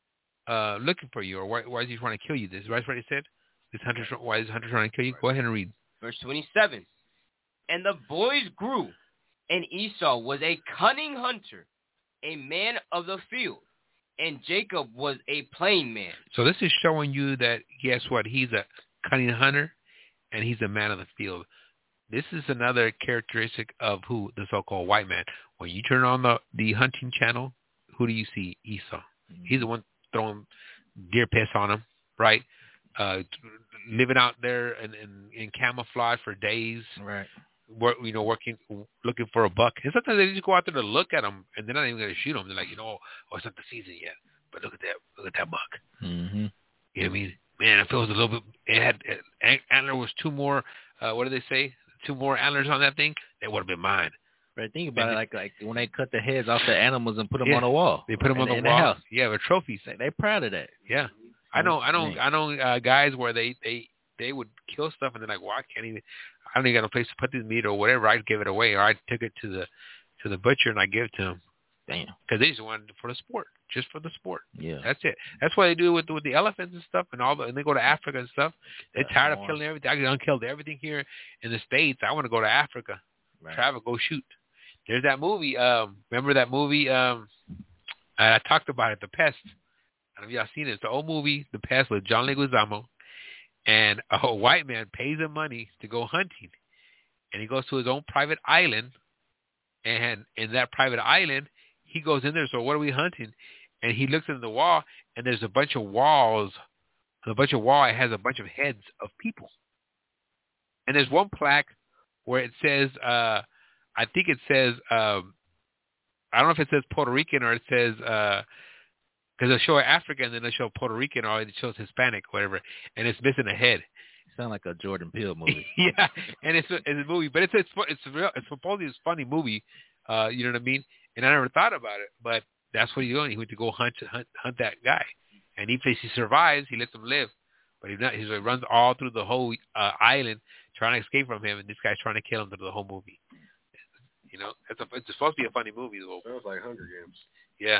uh, looking for you, or why, why is he trying to kill you? This right? What he said. This hunter, why is this hunter trying to kill you? Go ahead and read. Verse twenty-seven. And the boys grew, and Esau was a cunning hunter, a man of the field, and Jacob was a plain man. So this is showing you that guess what? He's a cunning hunter, and he's a man of the field. This is another characteristic of who? The so-called white man. When you turn on the, the hunting channel, who do you see? Esau. Mm-hmm. He's the one throwing deer piss on him, right? Uh, living out there in, in, in camouflage for days. Right. Work, you know, working, looking for a buck. And sometimes they just go out there to look at them, and they're not even going to shoot them. They're like, you know, oh, it's not the season yet, but look at that, look at that buck. Mm-hmm. You know what I mean? Man, it feels a little bit. It had it, antler was two more. Uh, what do they say? Two more antlers on that thing. That would have been mine. Right. Think about and it, like like when they cut the heads off the animals and put them yeah, on the wall. They put them on in, the in wall. The house. Yeah, with trophies. They, they're proud of that. Yeah, I know. I know. I know uh, guys where they they they would kill stuff and they're like, well, I can't even. I don't even got a place to put this meat or whatever. I'd give it away, or I took it to the to the butcher and I give it to him. Damn. Because they just wanted it for the sport, just for the sport. Yeah. That's it. That's why they do it with, with the elephants and stuff, and all the, and they go to Africa and stuff. They're That's tired more. of killing everything. I done killed everything here in the States. I want to go to Africa, right. travel, go shoot. There's that movie. Um, remember that movie? Um, I talked about it, The Pest. I don't know if y'all seen it. It's the old movie, The Pest, with John Leguizamo, and a white man pays him money to go hunting, and he goes to his own private island, and in that private island, he goes in there, so what are we hunting? And he looks in the wall, and there's a bunch of walls. A bunch of wall, it has a bunch of heads of people. And there's one plaque where it says, uh, I think it says, um, I don't know if it says Puerto Rican or it says, because uh, they'll show African and then they'll show Puerto Rican or it shows Hispanic, whatever, and it's missing a head. Sound like a Jordan Peele movie. Yeah, and it's a, it's a movie, but it's it's it's real. It's supposedly a funny movie. Uh, you know what I mean? And I never thought about it, but that's what he's doing. He went to go hunt hunt, hunt that guy, and if he survives, he lets him live. But he not, he runs all through the whole uh, island trying to escape from him, and this guy's trying to kill him through the whole movie. You know, it's, a, it's supposed to be a funny movie, though. Sounds like Hunger Games. Yeah.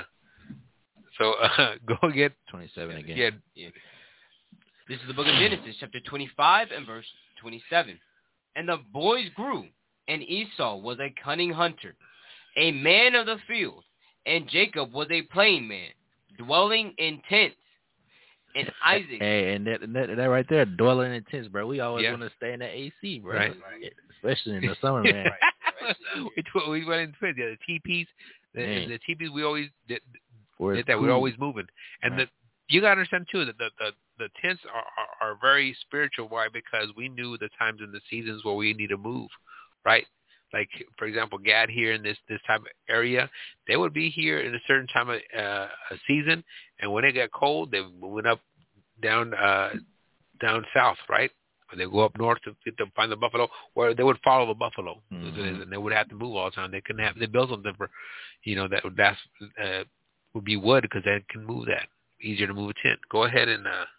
So uh, go get twenty-seven again. Yeah. yeah. This is the book of Genesis, chapter twenty-five and verse twenty-seven. And the boys grew, and Esau was a cunning hunter, a man of the field, and Jacob was a plain man, dwelling in tents. And Isaac. Hey, and that, that, that right there, dwelling in tents, bro. We always Yeah. want to stay in the A C, bro. Right. Especially in the summer, man. It's what we went in the yeah, the teepees. The, Man. the teepees we always did, Where did it's that. We're cool. always moving, and Right. the you gotta understand too that the the, the tents are, are are very spiritual. Why? Because we knew the times and the seasons where we need to move, right? Like for example, Gad here in this this type of area, they would be here in a certain time of uh, a season, and when it got cold, they went up down uh, down south, right? Or they go up north to get to find the buffalo, or they would follow the buffalo, Mm-hmm. and they would have to move all the time. They couldn't have they built something for, you know, that would that's uh, would be wood because they can move that easier to move a tent. Go ahead and uh,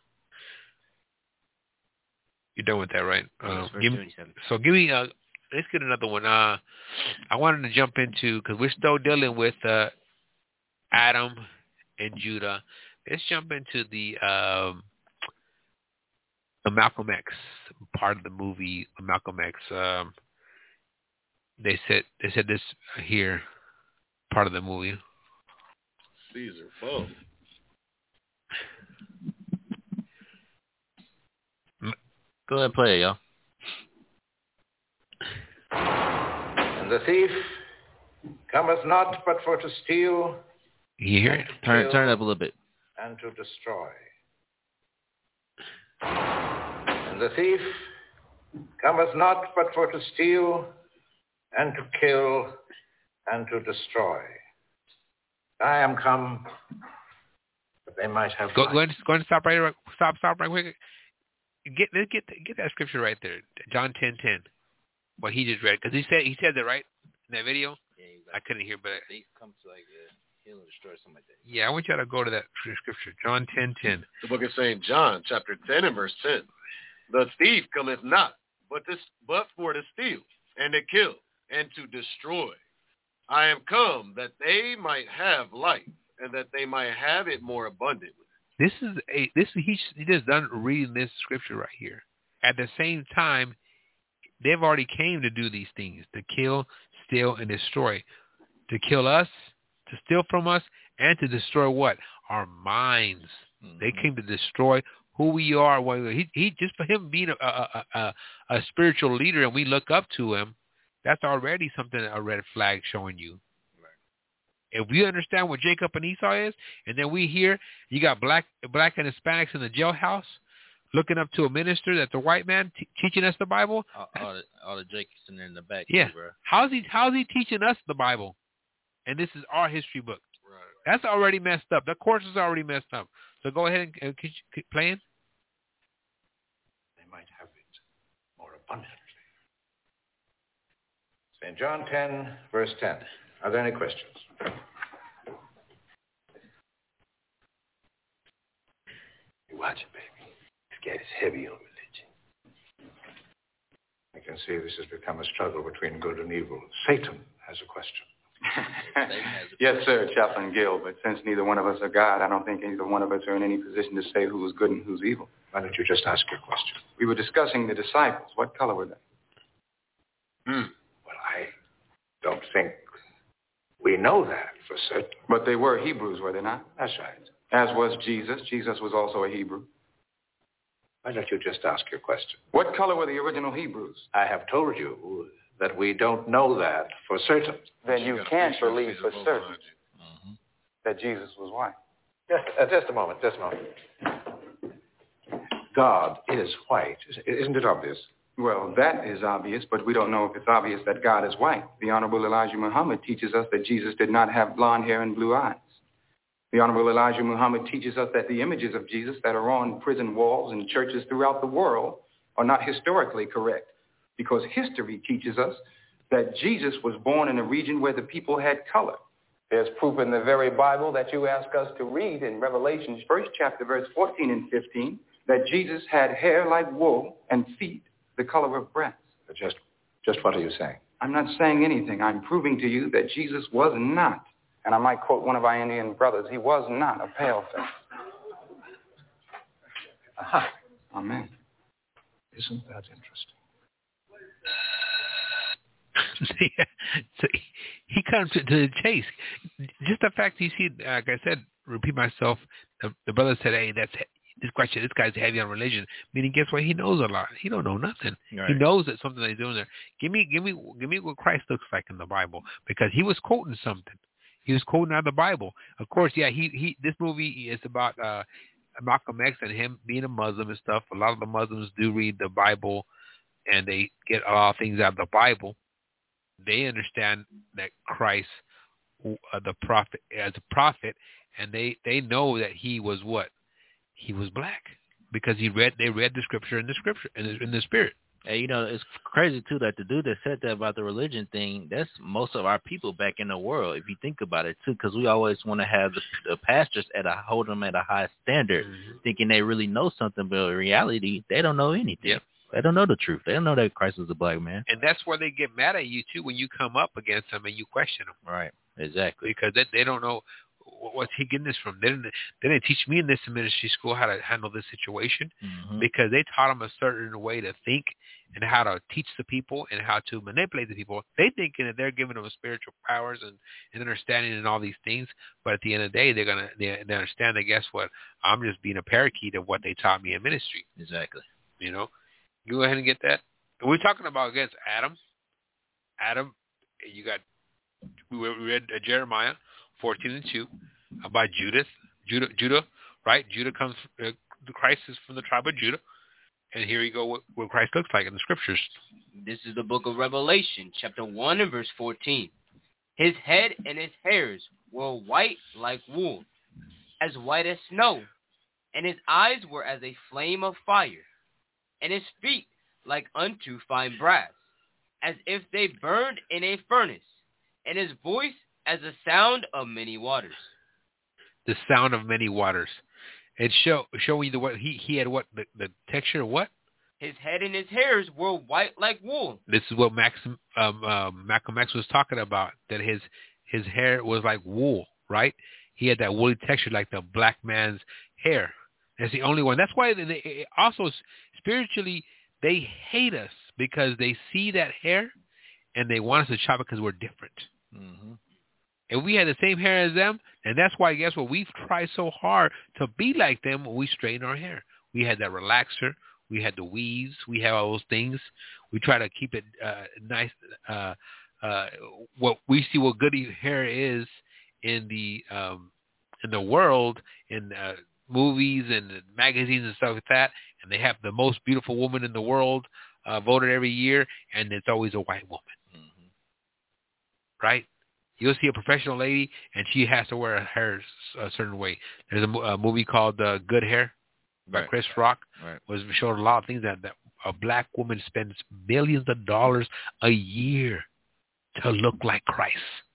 you're done with that, right? Uh, Yes, verse give me, twenty-seven. so give me uh, let's get another one. Uh, I wanted to jump into because we're still dealing with uh, Adam and Judah. Let's jump into the um, the Malcolm X part of the movie. Malcolm X. Um, they said they said this here part of the movie. Caesar Bow. Go ahead and play it, y'all. And the thief cometh not but for to steal You hear it? Turn kill, turn it up a little bit. and to destroy. And the thief cometh not but for to steal and to kill and to destroy. I am come that they might have Go, life. go ahead, go ahead and stop right, stop, stop right quick. Get, let's get, get that scripture right there, John ten ten. What he just read, because he said, he said that right in that video. Yeah, he was I couldn't hear, but they come to like uh, heal and destroy something like that. yeah, I want you to go to that scripture, John ten ten. The book of Saint John, chapter ten and verse ten. The thief cometh not, but this, but for to steal and to kill and to destroy. I am come that they might have life, and that they might have it more abundantly. This is a this he he just done reading this scripture right here. At the same time, they've already came to do these things, to kill, steal, and destroy. To kill us, to steal from us, and to destroy what? Our minds. Mm-hmm. They came to destroy who we are. He, he just for him being a, a, a, a spiritual leader and we look up to him, that's already something, a red flag showing you. If we understand what Jacob and Esau is, and then we hear you got black black and Hispanics in the jailhouse looking up to a minister that's a white man t- teaching us the Bible. All, all the all the Jacobs in there in the back. Yeah. Too, bro. How's he how's he teaching us the Bible? And this is our history book. Right. That's already messed up. The course is already messed up. So go ahead and uh, keep, keep playing. They might have it more abundantly. Saint John ten, verse ten. Are there any questions? You watch it, baby. This cat is heavy on religion. I can see this has become a struggle between good and evil. Satan has a question. Yes, sir, Chaplain Gill, but since neither one of us are God, I don't think either one of us are in any position to say who is good and who's evil. Why don't you just ask your question? We were discussing the disciples. What color were they? Hmm. Well, I don't think we know that for certain. But they were Hebrews, were they not? That's right. As was Jesus. Jesus was also a Hebrew. Why don't you just ask your question? What color were the original Hebrews? I have told you that we don't know that for certain. Then you can't believe for certain mm-hmm. that Jesus was white. Just, uh, just a moment, just a moment. God is white. Isn't it obvious? Well, that is obvious, but we don't know if it's obvious that God is white. The Honorable Elijah Muhammad teaches us that Jesus did not have blonde hair and blue eyes. The Honorable Elijah Muhammad teaches us that the images of Jesus that are on prison walls and churches throughout the world are not historically correct, because history teaches us that Jesus was born in a region where the people had color. There's proof in the very Bible that you ask us to read in Revelations, first chapter, verse fourteen and fifteen, that Jesus had hair like wool and feet the color of brass. Just, just what are you saying? I'm not saying anything. I'm proving to you that Jesus was not, and I might quote one of our Indian brothers, he was not a pale face. Aha. Amen. Isn't that interesting? so he comes to, to the chase. Just the fact you see, like I said, repeat myself. The, the brother said, "Hey, that's this question. This guy's heavy on religion." Meaning, guess what? He knows a lot. He don't know nothing. Right. He knows that something they're doing there. Give me, give me, give me what Christ looks like in the Bible, because he was quoting something. He was quoting out of the Bible. Of course, yeah. He he. This movie is about uh, Malcolm X and him being a Muslim and stuff. A lot of the Muslims do read the Bible, and they get a lot of things out of the Bible. They understand that Christ, uh, the prophet, as a prophet, and they, they know that he was what? He was black, because he read they read the scripture in the scripture in the, in the spirit. Hey, you know, it's crazy too that the dude that said that about the religion thing, that's most of our people back in the world, if you think about it too, because we always want to have the, the pastors at a hold them at a high standard, mm-hmm. thinking they really know something, but in reality, they don't know anything. Yep. They don't know the truth. They don't know that Christ was a black man. And that's where they get mad at you too, when you come up against them and you question them. Right. Exactly. Because they, they don't know. What's he getting this from? They didn't, they didn't teach me in this ministry school how to handle this situation, mm-hmm. because they taught them a certain way to think and how to teach the people and how to manipulate the people. They thinking that they're giving them spiritual powers and, and understanding and all these things, but at the end of the day, they're gonna they, they understand that, guess what? I'm just being a parakeet of what they taught me in ministry. Exactly. You know, you go ahead and get that. We're talking about against Adam. Adam, you got we read uh, Jeremiah fourteen and two about Judah, Judah, Judah, right? Judah comes, uh, the Christ is from the tribe of Judah, and here you go what, what Christ looks like in the scriptures. This is the book of Revelation, chapter one and verse fourteen. His head and his hairs were white like wool, as white as snow, and his eyes were as a flame of fire, and his feet like unto fine brass, as if they burned in a furnace, and his voice as the sound of many waters. The sound of many waters. It show showing you the what he he had what the, the texture of what? His head and his hairs were white like wool. This is what Max um, uh, Malcolm X was talking about. That his his hair was like wool, right? He had that woolly texture like the black man's hair. That's the only one. That's why they, they also spiritually they hate us, because they see that hair and they want us to chop it because we're different. Mm-hmm. If we had the same hair as them, and that's why, guess what? We've tried so hard to be like them when we straighten our hair. We had that relaxer. We had the weaves. We have all those things. We try to keep it uh, nice. Uh, uh, what we see what good hair is in the um, in the world, in uh, movies and magazines and stuff like that, and they have the most beautiful woman in the world uh, voted every year, and it's always a white woman. Mm-hmm. Right? You'll see a professional lady, and she has to wear her hair a certain way. There's a, a movie called uh, Good Hair by right. Chris Rock. Right. Was showed a lot of things that, that a black woman spends millions of dollars a year to look like Christ,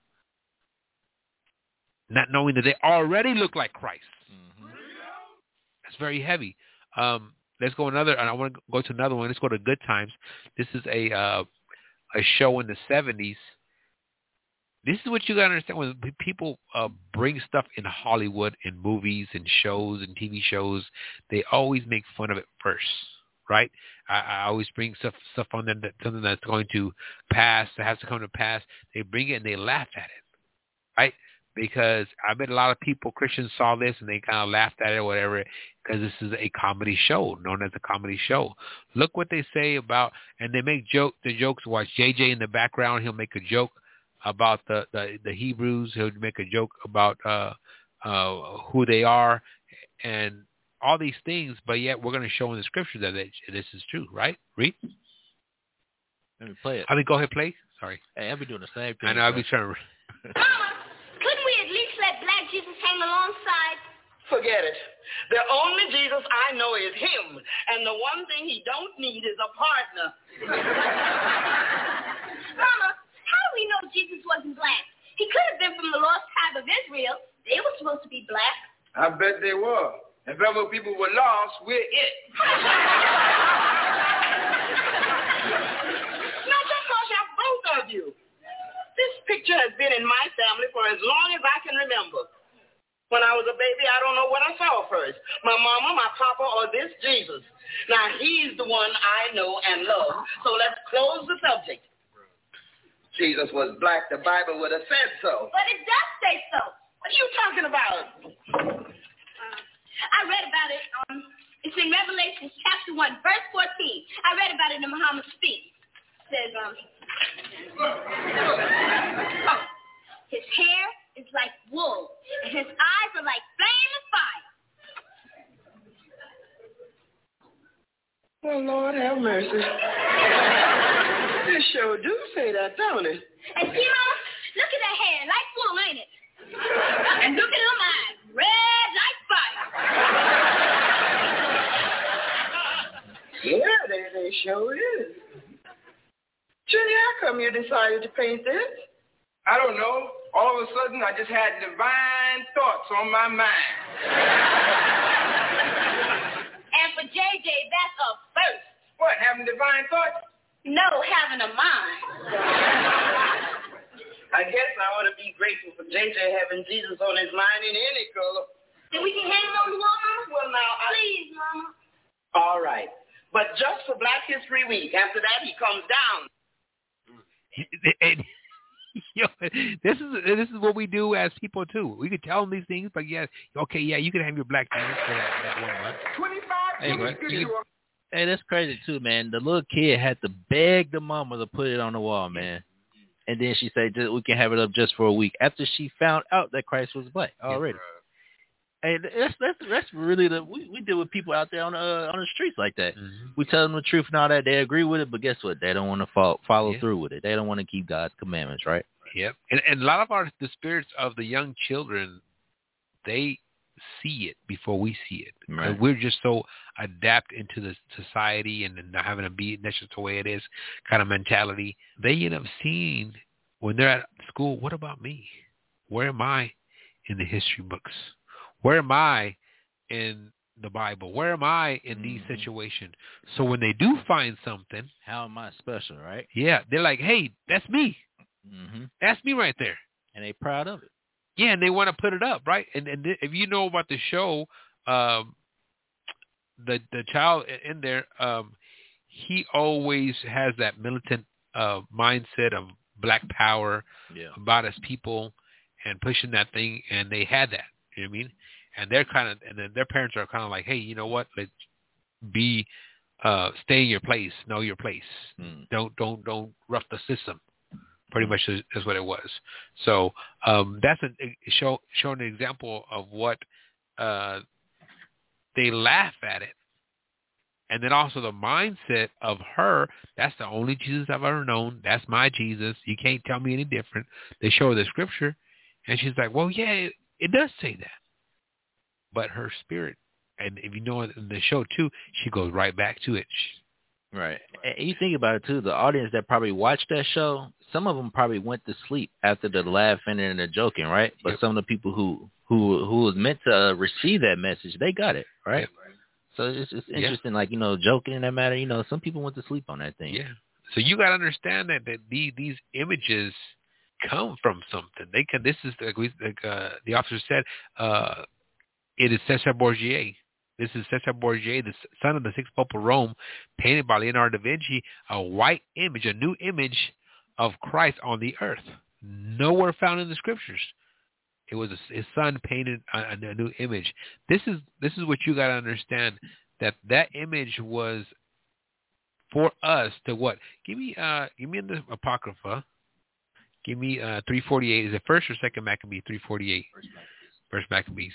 not knowing that they already look like Christ. Mm-hmm. That's very heavy. Um, let's go another. And I want to go to another one. Let's go to Good Times. This is a uh, a show in the seventies. This is what you got to understand. When people uh, bring stuff in Hollywood, in movies and shows and T V shows, they always make fun of it first, right? I, I always bring stuff stuff on them, that something that's going to pass, that has to come to pass. They bring it and they laugh at it, right? Because I bet a lot of people, Christians, saw this and they kind of laughed at it or whatever, because this is a comedy show, known as a comedy show. Look what they say about, and they make joke the jokes. Watch J J in the background. He'll make a joke about the, the, the Hebrews. He'll make a joke about uh, uh, who they are and all these things, but yet we're going to show in the scripture that they, this is true, right? Read. Let me play it. I mean, go ahead, play. Sorry. Hey, I'll be doing the same thing. I know, I'll be trying to... Mama, couldn't we at least let Black Jesus hang alongside? Forget it. The only Jesus I know is him, and the one thing he don't need is a partner. Mama, how do we know Jesus wasn't black? He could have been from the lost tribe of Israel. They were supposed to be black. I bet they were. If ever people were lost, we're it. Now, just cause y'all both of you. This picture has been in my family for as long as I can remember. When I was a baby, I don't know what I saw first. My mama, my papa, or this Jesus. Now, he's the one I know and love. So let's close the subject. Jesus was black, the Bible would have said so. But it does say so. What are you talking about? Uh, I read about it. Um, it's in Revelation chapter one, verse fourteen. I read about it in Muhammad's speech. It says, um, his hair is like wool, and his eyes are like flame of fire. Well, Lord have mercy. They sure do say that, don't it? And see, Mama, look at that hair, like wool, ain't it? And look at them eyes, red like fire. Yeah, they, they sure is. Junior, how come you decided to paint this? I don't know. All of a sudden, I just had divine thoughts on my mind. And for J J, that's a first. What, having divine thoughts? No, having a mind. I guess I ought to be grateful for J J having Jesus on his mind in any color. Then we can hang it on the wall, Mama? Well, now, I... Please, Mama. All right. But just for Black History Week. After that, he comes down. And, yo, this is this is what we do as people too. We could tell them these things, but yeah, okay, yeah, you can have your black things for that, that one month. Twenty-five. Hey, bro, you, hey, that's crazy too, man. The little kid had to beg the mama to put it on the wall, man. And then she said, "We can have it up just for a week." After she found out that Christ was black already. Yeah, hey, that's that's that's really the we, we deal with people out there on the uh, on the streets like that. Mm-hmm. We tell them the truth and all that. They agree with it, but guess what? They don't want to follow, follow yeah. through with it. They don't want to keep God's commandments, right? Yep. And and a lot of our the spirits of the young children, they see it before we see it. Right. We're just so adapt into the society and not having to be that's just the way it is kind of mentality. They end up seeing when they're at school, what about me? Where am I in the history books? Where am I in the Bible? Where am I in these mm-hmm. situations? So when they do find something, how am I special, right? Yeah, they're like, hey, that's me. Mm-hmm. That's me right there. And they're proud of it. Yeah, and they want to put it up, right? And and th- if you know about the show, um, the the child in there, um, he always has that militant uh, mindset of black power yeah. about his people and pushing that thing, and they had that. You know what I mean? And they're kind of, and then their parents are kind of like, hey, you know what? Let's be, uh, stay in your place, know your place. Mm. Don't, don't, don't rough the system. Pretty much is, is what it was. So um, that's a, a show, showing an example of what uh, they laugh at it, and then also the mindset of her. That's the only Jesus I've ever known. That's my Jesus. You can't tell me any different. They show her the scripture, and she's like, well, yeah. It, It does say that, but her spirit, and if you know in the show too, she goes right back to it. She, right. And you think about it too, the audience that probably watched that show, some of them probably went to sleep after the laughing and the joking, right? But yep. some of the people who who who was meant to uh, receive that message, they got it, right? Yep. So it's it's interesting, yeah. like you know, joking in that matter. You know, some people went to sleep on that thing. Yeah. So you got to understand that that these these images come from something. They can. This is like, we, like uh, the officer said. Uh, it is Cesar Borgia. This is Cesar Borgia, the son of the sixth Pope of Rome, painted by Leonardo da Vinci. A white image, a new image of Christ on the earth. Nowhere found in the scriptures. It was a, his son painted a, a new image. This is this is what you got to understand. That that image was for us to what? Give me uh give me the Apocrypha. Give me uh, three forty-eight. Is it first or second Maccabees? three forty-eight. First Maccabees.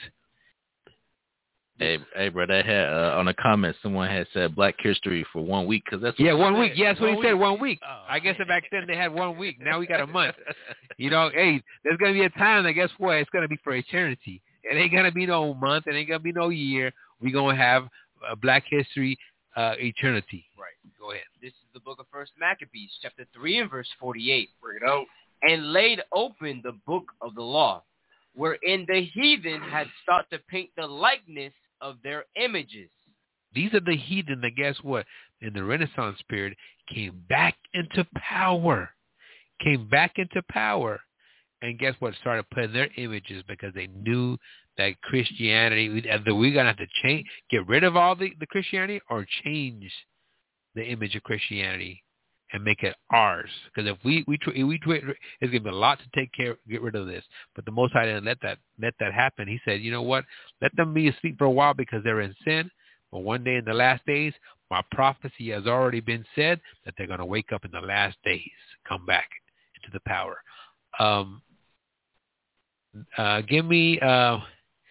Hey, hey, bro, that had uh, on the comments, someone had said Black History for one week because that's what yeah, one said. week. Yeah, that's what one he week. said. One week. Oh, I guess back then they had one week. Now we got a month. You know, hey, there's gonna be a time. I guess what? It's gonna be for eternity. It ain't gonna be no month. It ain't gonna be no year. We gonna have uh, Black History uh, eternity. Right. Go ahead. This is the book of First Maccabees, chapter three and verse forty-eight. Bring it out. And laid open the book of the law, wherein the heathen had sought to paint the likeness of their images. These are the heathen that, guess what, in the Renaissance period, came back into power. Came back into power. And guess what? Started putting their images because they knew that Christianity, either we're going to have to change, get rid of all the, the Christianity or change the image of Christianity. and make it ours. Because if we we tr- we tr- it's gonna be a lot to take care, get rid of this. But the Most High didn't let that let that happen. He said, you know what? Let them be asleep for a while because they're in sin. But one day in the last days, my prophecy has already been said that they're gonna wake up in the last days, come back into the power. Um, uh, give me uh,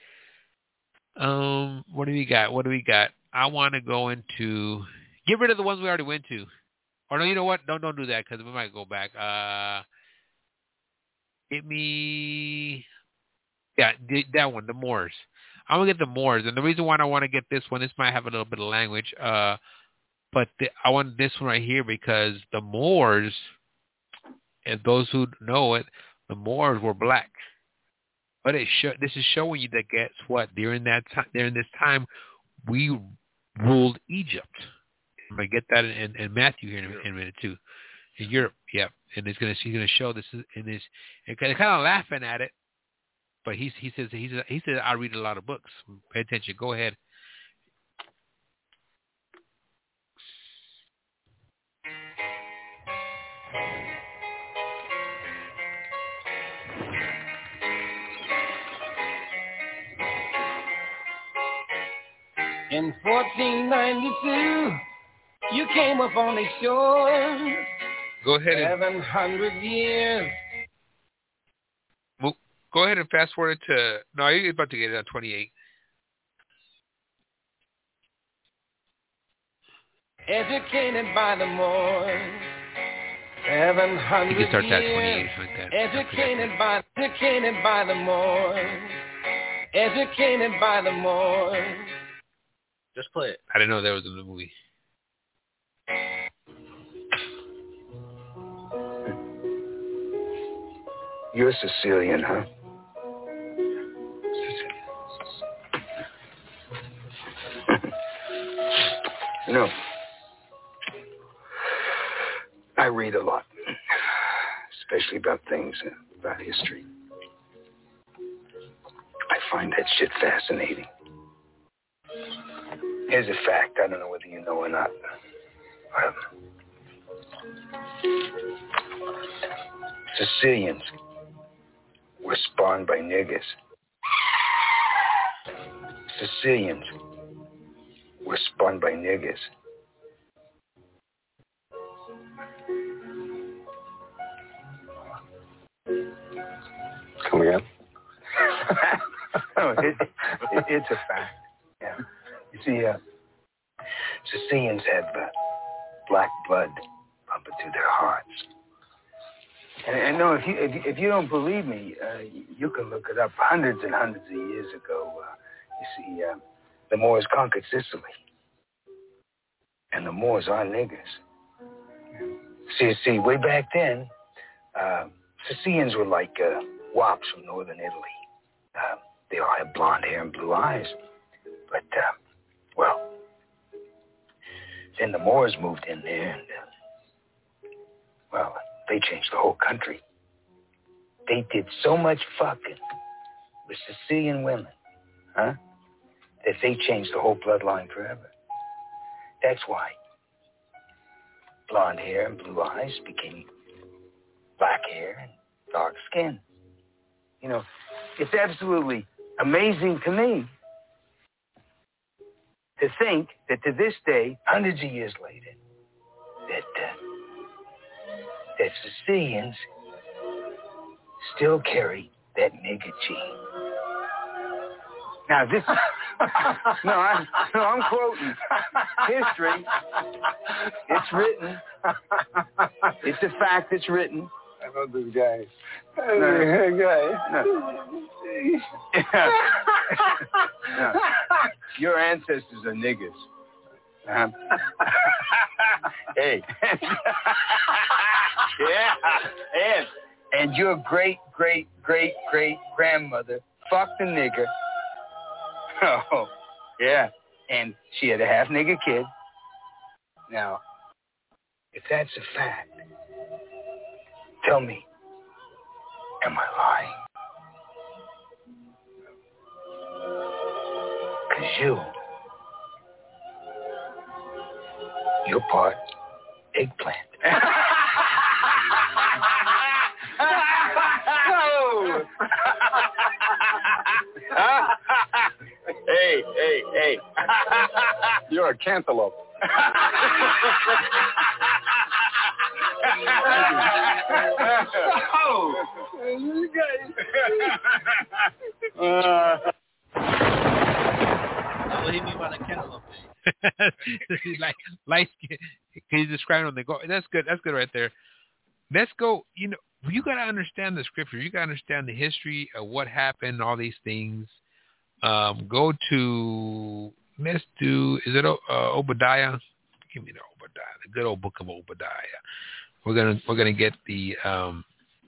um, what do we got? What do we got? I want to go into get rid of the ones we already went to. Or no, you know what? Don't don't do that because we might go back. Uh, give me, yeah, the, that one, the Moors. I'm gonna get the Moors, and the reason why I want to get this one, this might have a little bit of language, uh, but the, I want this one right here because the Moors, and those who know it, the Moors were black. But it show, this is showing you that guess what? During that time, during this time, we ruled Egypt. I'm gonna get that in, in Matthew here in, in a minute too. In Europe, yep. And it's gonna he's gonna show this in this. And kind of laughing at it, but he he says he says he says I read a lot of books. Pay attention. Go ahead. In fourteen ninety-two, you came up on the shore. Go ahead. Seven hundred years. Well, go ahead and fast forward to. No, you're about to get it on twenty-eight. Educated by the Moors. Seven hundred years. You can start that twenty-eight like that. Educated by, educated by the Moors. Educated by the Moors. Just play it. I didn't know that was in the movie. You're Sicilian, huh? You know, I read a lot, especially about things, about history. I find that shit fascinating. Here's a fact. I don't know whether you know or not. Um, Sicilians were spawned by niggers. Sicilians were spawned by niggers. Come again? No, it, it, it's a fact. Yeah. You see, uh, Sicilians have uh, black blood pumping through their hearts. And, and no, if you, if you if you don't believe me, uh, you can look it up. Hundreds and hundreds of years ago, uh, you see, uh, the Moors conquered Sicily, and the Moors are niggers. See, see, way back then, uh, Sicilians were like uh, wops from northern Italy. Uh, they all had blonde hair and blue eyes, but uh, well, then the Moors moved in there, and uh, well, they changed the whole country. They did so much fucking with Sicilian women, huh? That they changed the whole bloodline forever. That's why blonde hair and blue eyes became black hair and dark skin. You know, it's absolutely amazing to me to think that to this day, hundreds of years later, that uh, that Sicilians still carry that nigger gene. Now this, no, I'm, no, I'm quoting history. It's written. It's a fact. It's written. I know this guy. No, guy. No. No. Your ancestors are niggers. Uh-huh. Hey. Yeah. And, and your great, great, great, great grandmother fucked a nigger. Oh, yeah. And she had a half nigger kid. Now, if that's a fact, tell me, am I lying? Because you, you're part eggplant. Oh. Huh? Hey, hey, hey. You're a cantaloupe. Oh. You guys. Uh. What do you mean by the cantaloupe? like, like, can you describe them? They go. That's good. That's good right there. Let's go. You know, you got to understand the scripture. You got to understand the history of what happened. All these things. Um, go to. Let's do. Is it uh, Obadiah? Give me the Obadiah. The good old book of Obadiah. We're gonna we're gonna get the um,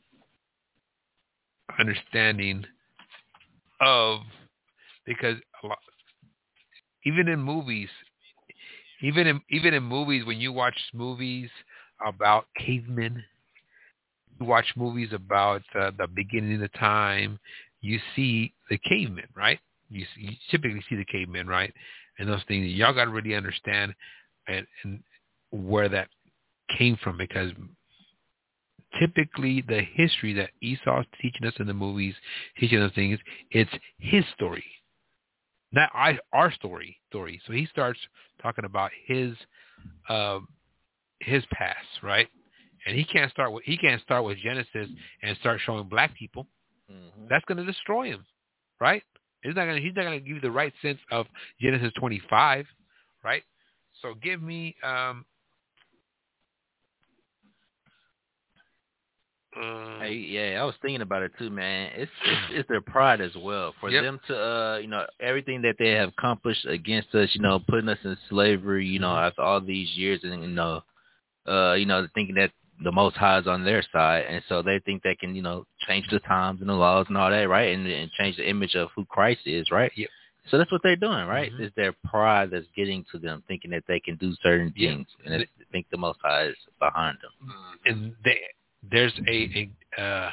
understanding of, because a lot, even in movies, even in even in movies, when you watch movies about cavemen, you watch movies about uh, the beginning of time, you see the cavemen, right? You, see, you typically see the cavemen, right? And those things, y'all got to really understand and, and where that came from, because typically the history that Esau's teaching us in the movies, teaching us things, it's his story, not I, our story. Story. So he starts talking about his uh, his past, right? And he can't start with he can't start with Genesis and start showing black people. Mm-hmm. That's going to destroy him, right? He's not going. He's not going to give you the right sense of Genesis twenty-five, right? So give me. Um, Uh, hey, yeah, I was thinking about it too, man. It's it's, it's their pride as well for yep. them to, uh, you know, everything that they have accomplished against us, you know, putting us in slavery, you know, after all these years, and you know, uh, you know, thinking that the Most High is on their side, and so they think they can, you know, change the times and the laws and all that, right, and, and change the image of who Christ is, right? Yep. So that's what they're doing, right? Mm-hmm. It's their pride that's getting to them, thinking that they can do certain yep. things, and they think the Most High is behind them. And they. There's a a, uh,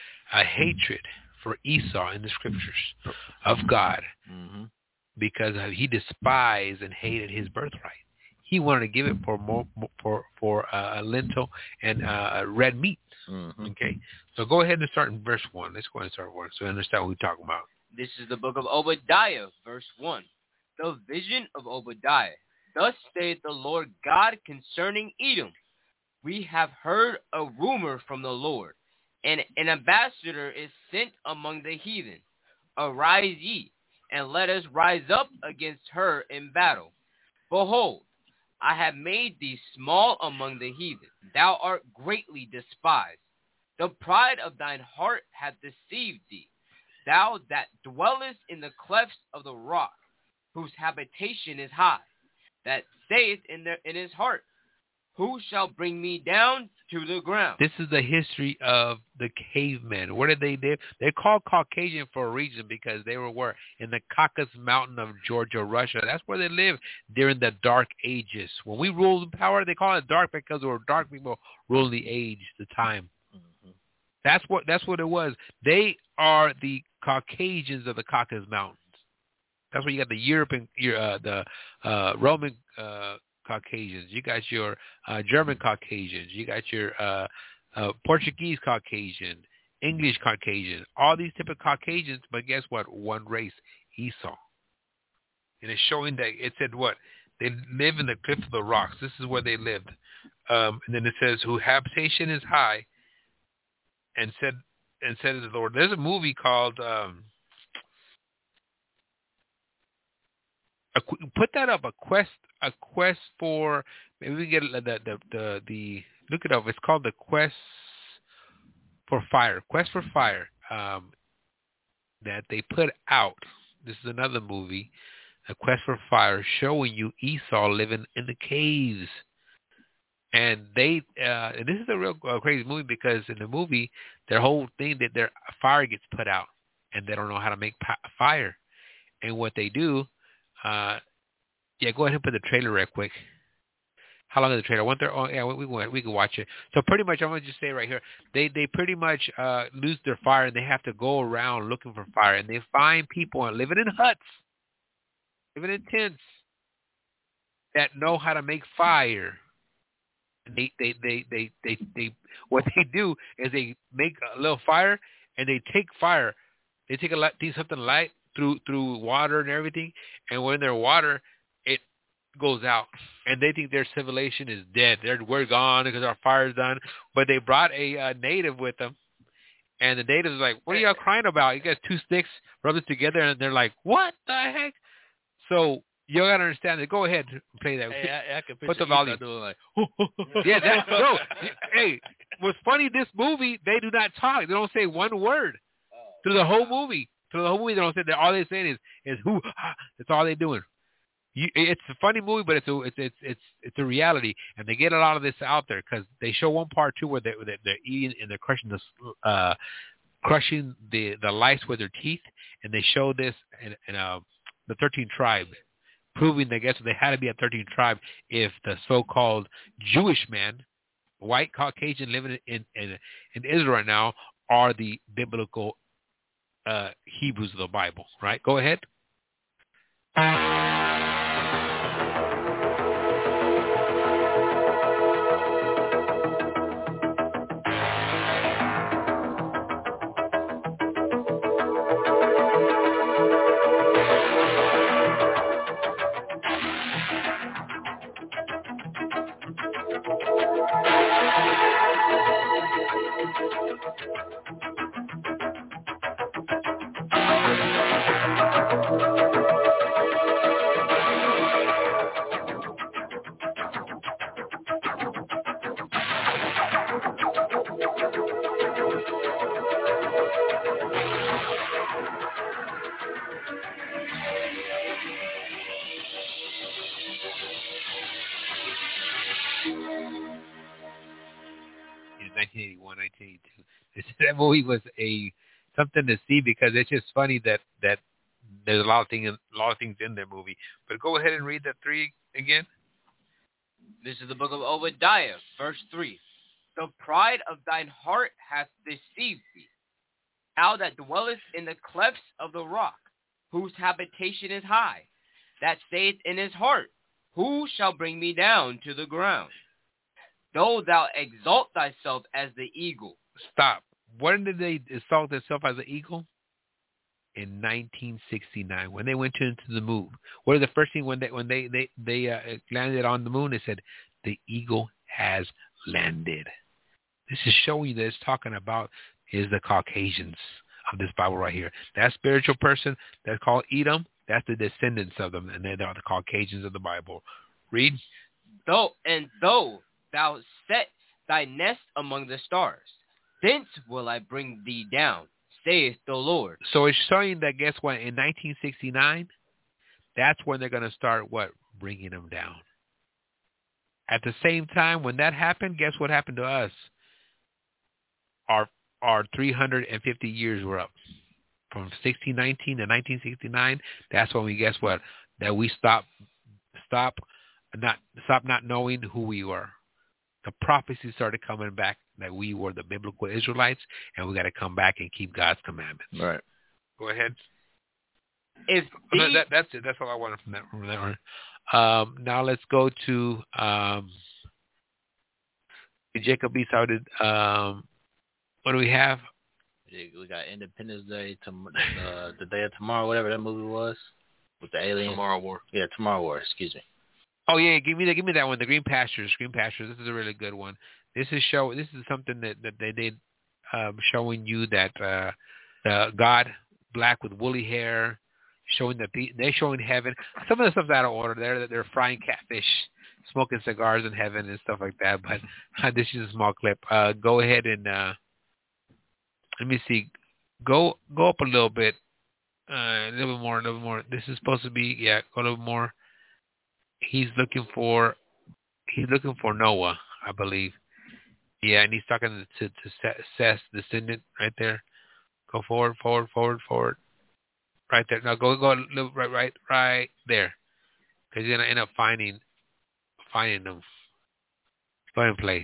a hatred for Esau in the scriptures of God, mm-hmm. because he despised and hated his birthright. He wanted to give it for more, for for uh, lentil and uh, red meat. Mm-hmm. Okay, so go ahead and start in verse one. Let's go ahead and start one so we understand what we're talking about. This is the book of Obadiah, verse one. The vision of Obadiah. Thus saith the Lord God concerning Edom. We have heard a rumor from the Lord, and an ambassador is sent among the heathen. Arise ye, and let us rise up against her in battle. Behold, I have made thee small among the heathen. Thou art greatly despised. The pride of thine heart hath deceived thee. Thou that dwellest in the clefts of the rock, whose habitation is high, that saith in, the, in his heart, who shall bring me down to the ground? This is the history of the cavemen. Where did they live? They're called Caucasian for a reason, because they were where? In the Caucasus Mountain of Georgia, Russia. That's where they lived during the Dark Ages. When we ruled power, they call it dark because there were dark people ruling the age, the time. Mm-hmm. That's what that's what it was. They are the Caucasians of the Caucasus Mountains. That's where you got the European, uh, the uh, Roman uh Caucasians, you got your uh, German Caucasians, you got your uh, uh, Portuguese Caucasian, English Caucasian, all these type of Caucasians, but guess what? One race, Esau. And it's showing that it said what? They live in the cliff of the rocks. This is where they lived. Um, and then it says, whose habitation is high, and said, and said to the Lord. There's a movie called, um, a, put that up, a quest, a quest for, maybe we get the, the, the, the, look it up. It's called the Quest for Fire, Quest for Fire, um, that they put out. This is another movie, A Quest for Fire, showing you Esau living in the caves. And they, uh, and this is a real uh, crazy movie, because in the movie, their whole thing that their fire gets put out, and they don't know how to make pa- fire. And what they do, uh, yeah, go ahead and put the trailer real quick. How long is the trailer? One thirty. Oh, yeah, we we, we can watch it. So pretty much, I'm gonna just say right here, they they pretty much uh, lose their fire, and they have to go around looking for fire, and they find people living in huts, living in tents, that know how to make fire. they they they they they, they what they do is they make a little fire and they take fire, they take a light, take something light through through water and everything, and when their water it goes out, and they think their civilization is dead. They're we're gone because our fire's done. But they brought a uh, native with them, and the native's like, "What are y'all crying about? You got two sticks, rub it together," and they're like, "What the heck?" So you gotta understand that. Go ahead and play that. Hey, I, I can Put the picture volume. Esau doing like, Yeah, that, no. Hey, what's funny? This movie, they do not talk. They don't say one word through the whole movie. Through the whole movie, they don't say that. All they're saying is is who. That's all they're doing. You, it's a funny movie, but it's a it's it's it's it's a reality, and they get a lot of this out there because they show one part too where they they're, they're eating and they're crushing the uh crushing the the lice with their teeth, and they show this in, in uh the thirteenth tribe, proving that I guess they had to be a thirteenth tribe if the so-called Jewish man, white Caucasian living in in, in Israel right now, are the biblical uh, Hebrews of the Bible. Right? Go ahead. nineteen eighty-one, nineteen eighty-two. This, that movie was a something to see because it's just funny that, that there's a lot of things a lot of things in that movie. But go ahead and read that three again. This is the book of Obadiah, verse three. The pride of thine heart hath deceived thee, thou that dwellest in the clefts of the rock, whose habitation is high, that saith in his heart, who shall bring me down to the ground? Though thou exalt thyself as the eagle. Stop. When did they exalt themselves as an eagle? In nineteen sixty-nine, when they went to, into the moon. What is the first thing when they when they they they uh, landed on the moon? They said, "The eagle has landed." This is showing you that it's talking about is the Caucasians of this Bible right here. That spiritual person that's called Edom, that's the descendants of them, and they are the Caucasians of the Bible. Read. Though and though thou set thy nest among the stars, thence will I bring thee down, saith the Lord. So it's showing that, guess what, in nineteen sixty-nine, that's when they're going to start, what, bringing them down. At the same time, when that happened, guess what happened to us? Our our three hundred fifty years were up. From sixteen nineteen to nineteen sixty-nine, that's when we, guess what, that we stop, stop, not, stop not knowing who we were. The prophecy started coming back that we were the biblical Israelites, and we got to come back and keep God's commandments. Right. Go ahead. If the, that, that, that's it. That's all I wanted from that. From that one. Um, now let's go to um, Jacob B. started. Um, what do we have? We got Independence Day, to, uh, the day of tomorrow, whatever that movie was, with the aliens. Tomorrow War. Yeah, Tomorrow War. Excuse me. Oh yeah, give me that. Give me that one. The Green Pastures. Green Pastures. This is a really good one. This is show. This is something that, that they did, um, showing you that uh, uh, God, black with woolly hair, showing that the, they're showing heaven. Some of the stuff's out of order. They're they're frying catfish, smoking cigars in heaven and stuff like that. But uh, this is a small clip. Uh, go ahead and uh, let me see. Go go up a little bit, uh, a little bit more, a little more. This is supposed to be yeah. Go a little more. He's looking for he's looking for Noah, I believe. Yeah, and he's talking to to Seth's descendant right there. Go forward, forward, forward, forward. Right there. No, go go look right, right, right there. Because you're gonna end up finding finding them. Go ahead and play.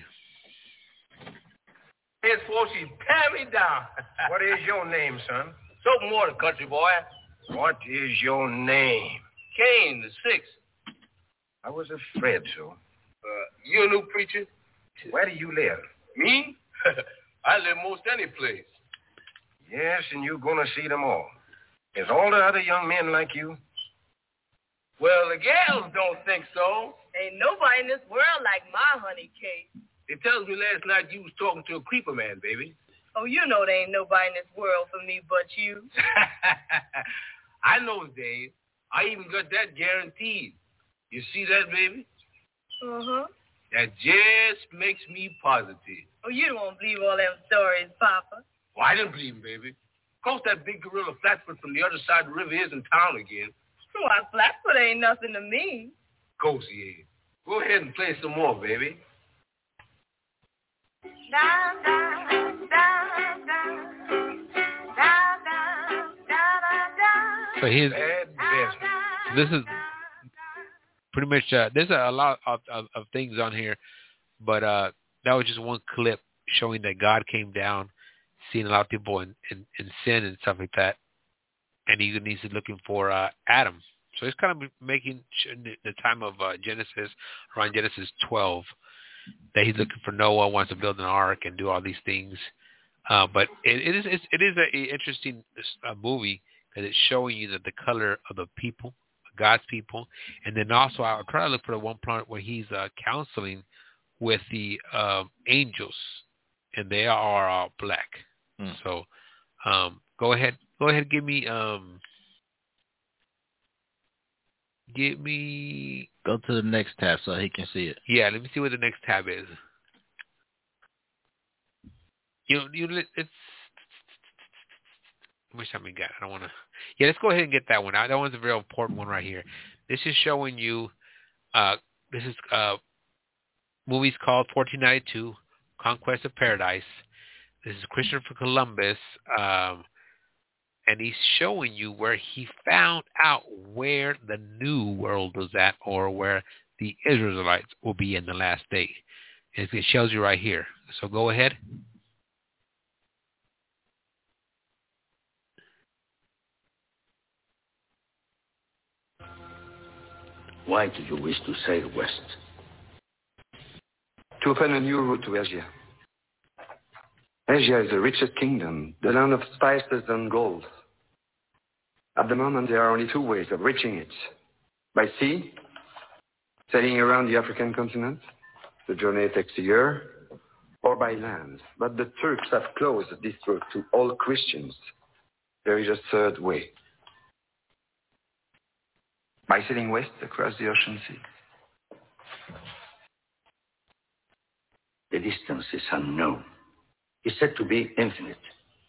It's supposed to tear me down. What is your name, son? Something more, country boy. What is your name? Cain, the sixth. I was afraid so. Uh, you a new preacher? Where do you live? Me? I live most any place. Yes, and you're going to see them all. There's all the other young men like you. Well, the gals don't think so. Ain't nobody in this world like my honey cake. They tells me last night you was talking to a creeper man, baby. Oh, you know there ain't nobody in this world for me but you. I know, Dave. I even got that guaranteed. You see that, baby? Uh-huh. That just makes me positive. Oh, you don't believe all them stories, Papa. Well, I didn't believe him, baby. Of course, that big gorilla Flatfoot from the other side of the river is in town again. Why, Flatfoot ain't nothing to me. Of course he is. Go ahead and play some more, baby. Down, down, down, down, down, down, down. So here's this is pretty much uh, there's a, a lot of, of, of things on here, but uh, that was just one clip showing that God came down, seeing a lot of people in, in, in sin and stuff like that, and he, he's looking for uh, Adam. So it's kind of making the time of uh, Genesis, around Genesis twelve, that he's looking for Noah, wants to build an ark and do all these things. Uh, but it, it is it's, it is an interesting uh, movie because it's showing you that the color of the people, God's people, and then also I'll try to look for the one part where he's uh, counseling with the uh, angels, and they are all black. Mm. So um, go ahead, go ahead, give me. Um, Get me... Go to the next tab so he can see it. Yeah, let me see what the next tab is. You know, you it's... How much time we got? I don't want to... Yeah, let's go ahead and get that one. That one's a very important one right here. This is showing you... Uh, this is uh, movies called fourteen ninety-two, Conquest of Paradise. This is Christopher Columbus... Um, and he's showing you where he found out where the new world was at, or where the Israelites will be in the last day. It shows you right here. So go ahead. Why do you wish to sail west? To open a new route to Asia. Asia is the richest kingdom, the land of spices and gold. At the moment, there are only two ways of reaching it. By sea, sailing around the African continent. The journey takes a year. Or by land. But the Turks have closed this route to all Christians. There is a third way. By sailing west across the ocean sea. The distance is unknown. It's said to be infinite.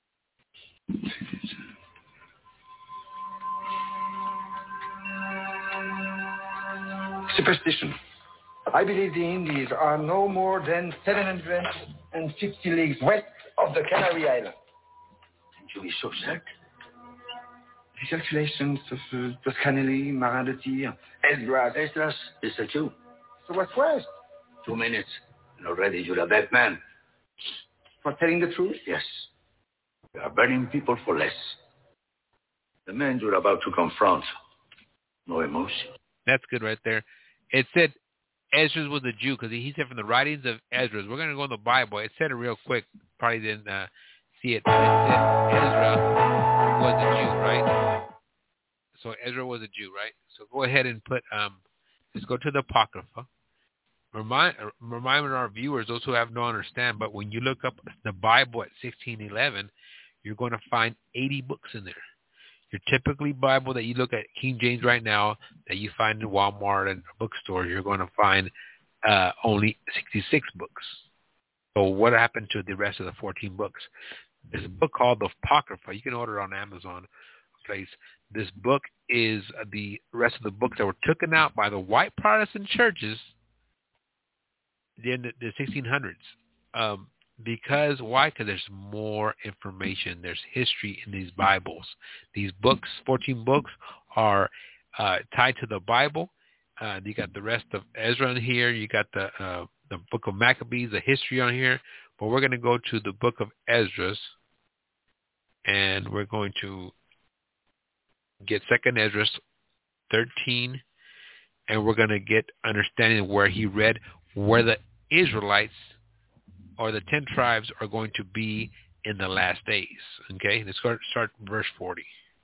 Superstition. I believe the Indies are no more than seven hundred fifty leagues west of the Canary Islands. Can you be so certain? The calculations of uh, Toscanelli, Marandotti, Esdras. Esdras is a Jew. So what's west? Two minutes, and already you're a dead man. For telling the truth? Yes. You are burning people for less. The man you're about to confront, no emotion. That's good right there. It said Esdras was a Jew because he said from the writings of Esdras. We're going to go in the Bible. It said it real quick. Probably didn't uh, see it. But it said Ezra was a Jew, right? So Ezra was a Jew, right? So go ahead and put, um, let's go to the Apocrypha. Remind, remind our viewers, those who have no understand, but when you look up the Bible at sixteen eleven, you're going to find eighty books in there. Your typically Bible that you look at King James right now that you find in Walmart and bookstores, you're going to find uh, only sixty-six books. So what happened to the rest of the fourteen books? There's a book called the Apocrypha. You can order it on Amazon place. This book is the rest of the books that were taken out by the white Protestant churches in the, the sixteen hundreds. Um, Because, why? Because there's more information. There's history in these Bibles. These books, fourteen books, are uh, tied to the Bible. Uh, you got the rest of Ezra in here. You got the uh, the book of Maccabees, the history on here. But we're going to go to the book of Esdras, and we're going to get Second Esdras thirteen, and we're going to get understanding of where he read where the Israelites or the ten tribes are going to be in the last days. Okay, let's start, start verse forty.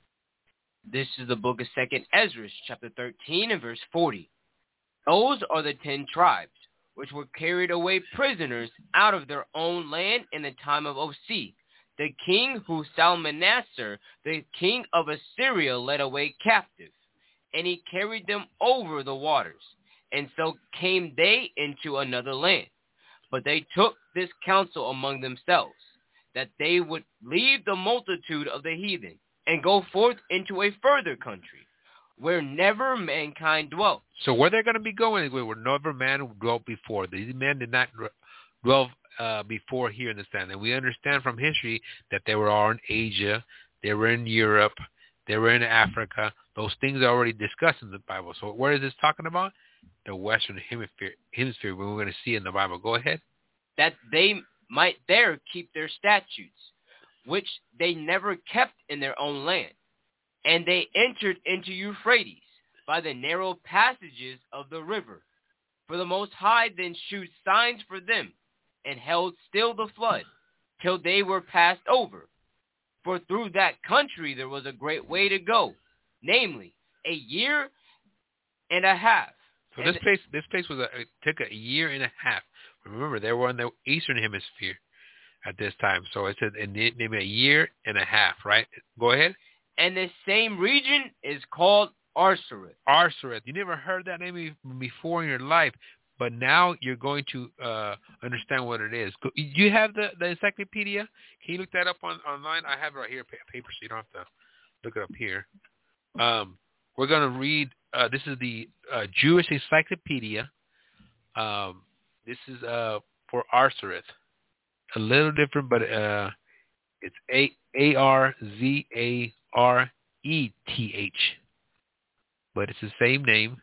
This is the book of Second Ezra, chapter thirteen and verse forty. Those are the ten tribes which were carried away prisoners out of their own land in the time of Osea, the king who Salmanassar, the king of Assyria, led away captive, and he carried them over the waters, and so came they into another land. But they took this counsel among themselves, that they would leave the multitude of the heathen, and go forth into a further country, where never mankind dwelt. So where they're going to be going is where never man dwelt before. These men did not dwell uh, before here in this land. And we understand from history that they were all in Asia, they were in Europe, they were in Africa. Those things are already discussed in the Bible. So where is this talking about? The Western Hemisphere, hemisphere we're going to see in the Bible. Go ahead. That they might there keep their statutes, which they never kept in their own land. And they entered into Euphrates by the narrow passages of the river. For the Most High then shewed signs for them, and held still the flood, till they were passed over. For through that country there was a great way to go, namely, a year and a half. So and this place, this place was a, it took a year and a half. Remember, they were in the Eastern Hemisphere at this time. So it said maybe a year and a half, right? Go ahead. And the same region is called Arsaret. Arsaret. You never heard that name before in your life, but now you're going to uh, understand what it is. Do you have the, the encyclopedia? Can you look that up on online? I have it right here, paper, so you don't have to look it up here. Um, we're going to read, uh, this is the uh, Jewish Encyclopedia. Um, this is uh, for Arsaret. A little different, but uh, it's A A R Z A R E T H. But it's the same name.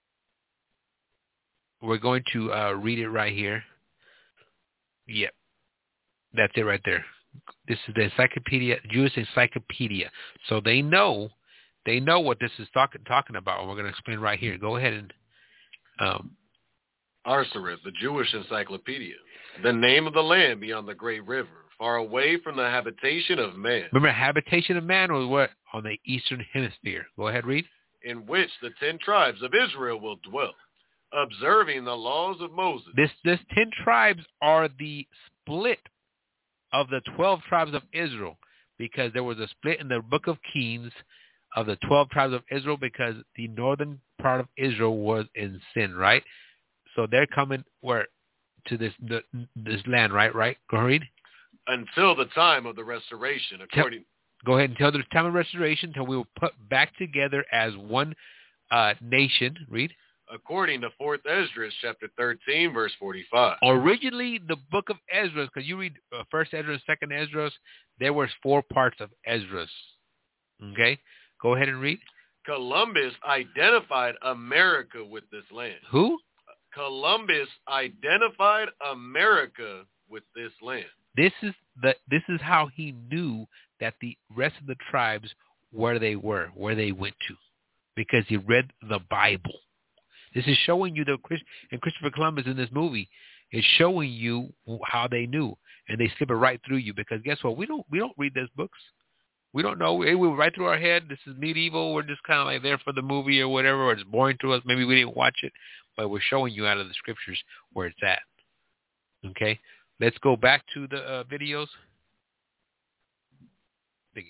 We're going to uh, read it right here. Yep. That's it right there. This is the Encyclopedia, Jewish Encyclopedia. So they know, they know what this is talking talking about. And we're going to explain right here. Go ahead and... Um, Arsaret, the Jewish Encyclopedia. The name of the land beyond the great river, far away from the habitation of man. Remember, habitation of man was what? On the Eastern Hemisphere. Go ahead, read. In which the ten tribes of Israel will dwell, observing the laws of Moses. This, this ten tribes are the split of the twelve tribes of Israel, because there was a split in the book of Kings of the twelve tribes of Israel, because the northern part of Israel was in sin, right? So they're coming where to this the, this land, right? Right? Go ahead. Until the time of the restoration, according. Go ahead and tell the time of restoration, until we will put back together as one uh, nation. Read. According to Fourth Ezra, chapter thirteen, verse forty-five. Originally, the book of Ezra, because you read uh, First Ezra, Second Ezra, there was four parts of Ezra. Okay, go ahead and read. Columbus identified America with this land. Who? Columbus identified America with this land. This is the this is how he knew that the rest of the tribes where they were, where they went to, because he read the Bible. This is showing you the and Christopher Columbus in this movie is showing you how they knew, and they skip it right through you, because guess what? We don't we don't read these books. We don't know. It went right through our head. This is medieval. We're just kind of like there for the movie or whatever, or it's boring to us. Maybe we didn't watch it, but we're showing you out of the scriptures where it's at. Okay? Let's go back to the uh, videos. Thank you.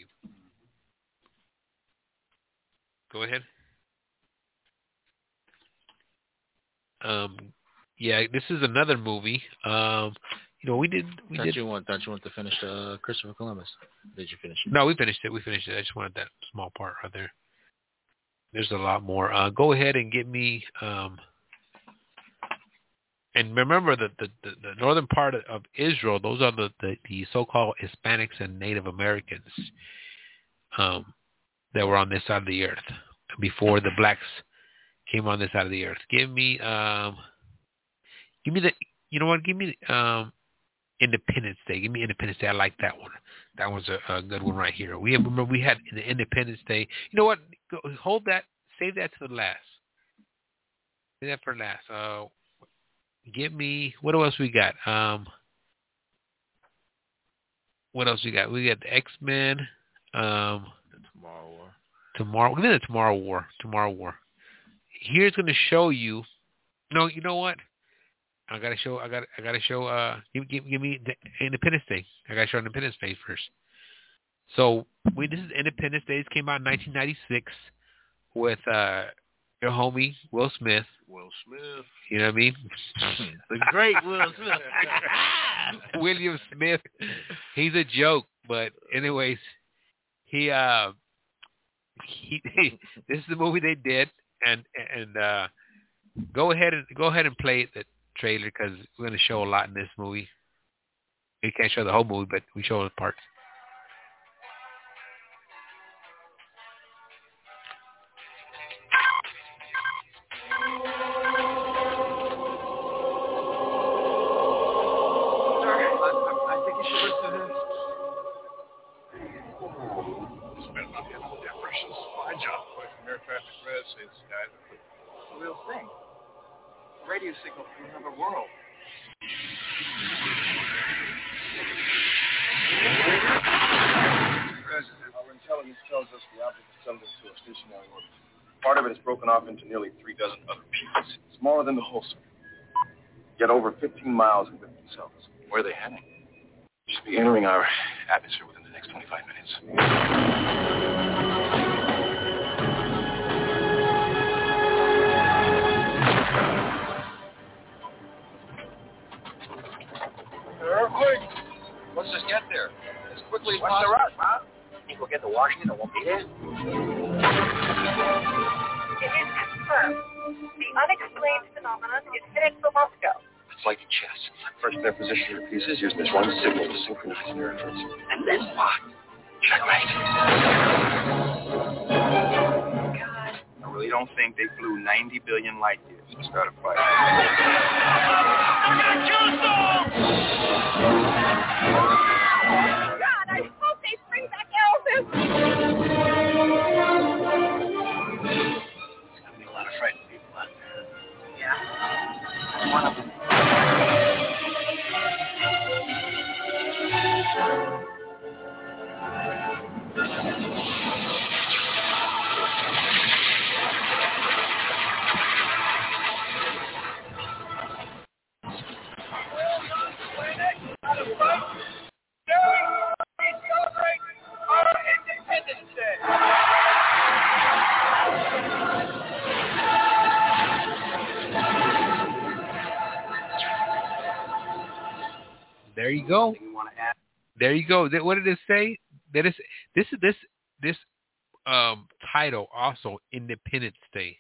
Go ahead. Um, yeah, this is another movie. Um, you know, we did. We thought did. You want, thought you wanted to finish uh, Christopher Columbus. Did you finish it? No, we finished it. We finished it. I just wanted that small part right there. There's a lot more. Uh, go ahead and get me. Um, and remember that the, the, the northern part of Israel, those are the, the, the so-called Hispanics and Native Americans um, that were on this side of the earth before the blacks came on this side of the earth. Give me, um, give me the. You know what? Give me um, Independence Day. Give me Independence Day. I like that one. That one's a, a good one right here. We have, remember we had the Independence Day. You know what? Go, hold that. Save that to the last. Save that for last. Uh, give me what else we got? Um, what else we got? We got the X-Men. Um, the Tomorrow War. Tomorrow. We're the Tomorrow War. Tomorrow War. Here's going to show you. No, you know what? I gotta show. I got. I gotta show. Uh, give, give, give me the Independence Day. I gotta show Independence Day first. So, we this is Independence Day. This came out in nineteen ninety-six with uh, your homie Will Smith. Will Smith. You know what I mean? The great Will Smith. William Smith. He's a joke, but anyways, he uh, he. This is the movie they did, and and uh, go ahead and go ahead and play the trailer because we're going to show a lot in this movie. We can't show the whole movie, but we show the parts. Real thing. Radio signal from another world. President, our intelligence tells us the object is settled into a stationary orbit. Part of it is broken off into nearly three dozen other pieces, smaller than the whole circle, yet over fifteen miles in width themselves. Where are they heading? Should be entering our atmosphere within the next twenty-five minutes. Earthquake! Let's just get there as quickly as What's possible. the rush, huh? Think we'll get to Washington and won't be there? It is confirmed. The unexplained phenomenon is headed for Moscow. It's like chess. First, they're positioning their pieces using this one signal to synchronize their efforts. And then what? Checkmate. God. I really don't think they flew ninety billion light years to start a fight. God, I hope they bring back Elvis. There's going to be a lot of frightened people out there. Yeah. One of them. There you go. There you go. What did it say? That is this is this this um, title also Independence Day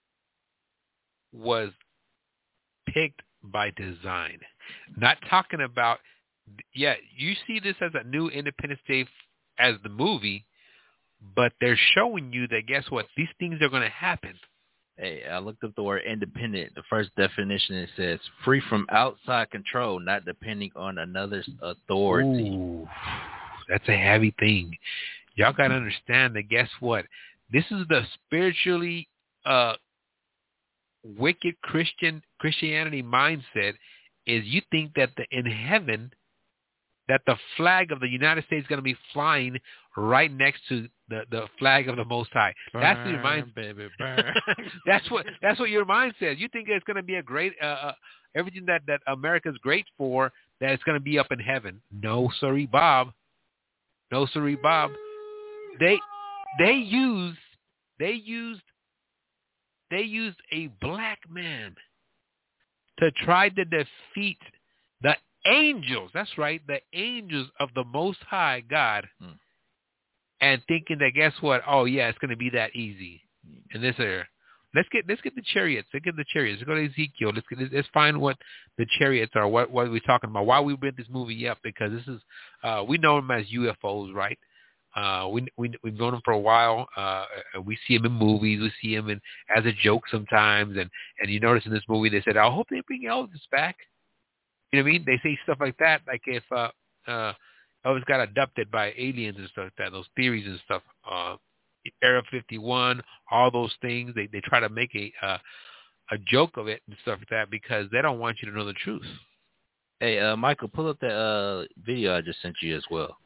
was picked by design. Not talking about yeah, you see this as a new Independence Day as the movie, but they're showing you that guess what? These things are going to happen. Hey, I looked up the word independent. The first definition, it says free from outside control, not depending on another's authority. Ooh, that's a heavy thing. Y'all got to understand that guess what? This is the spiritually uh, wicked Christian Christianity mindset is you think that the, in heaven that the flag of the United States is going to be flying right next to the, the flag of the Most High. Burn, that's your mind, baby, burn. that's what that's what your mind says. You think it's going to be a great uh, uh, everything that that America's great for that it's going to be up in heaven. No, sorry, Bob. No, sorry, Bob. They they used they used they used a black man to try to defeat the angels. That's right, the angels of the Most High God. Hmm. And thinking that guess what? Oh yeah, it's going to be that easy in this area. Let's get let's get the chariots. Let's get the chariots. Let's go to Ezekiel. Let's get, let's find what the chariots are. What what are we talking about? Why we bring this movie up? Because this is uh, we know them as U F Os, right? Uh, we we we've known them for a while. Uh, we see them in movies. We see them in as a joke sometimes. And and you notice in this movie they said, I hope they bring Elvis back. You know what I mean? They say stuff like that, like if uh, uh, Elvis got abducted by aliens and stuff like that, those theories and stuff. Uh, Area fifty-one, all those things. They they try to make a uh, a joke of it and stuff like that because they don't want you to know the truth. Hey, uh, Michael, pull up that uh, video I just sent you as well.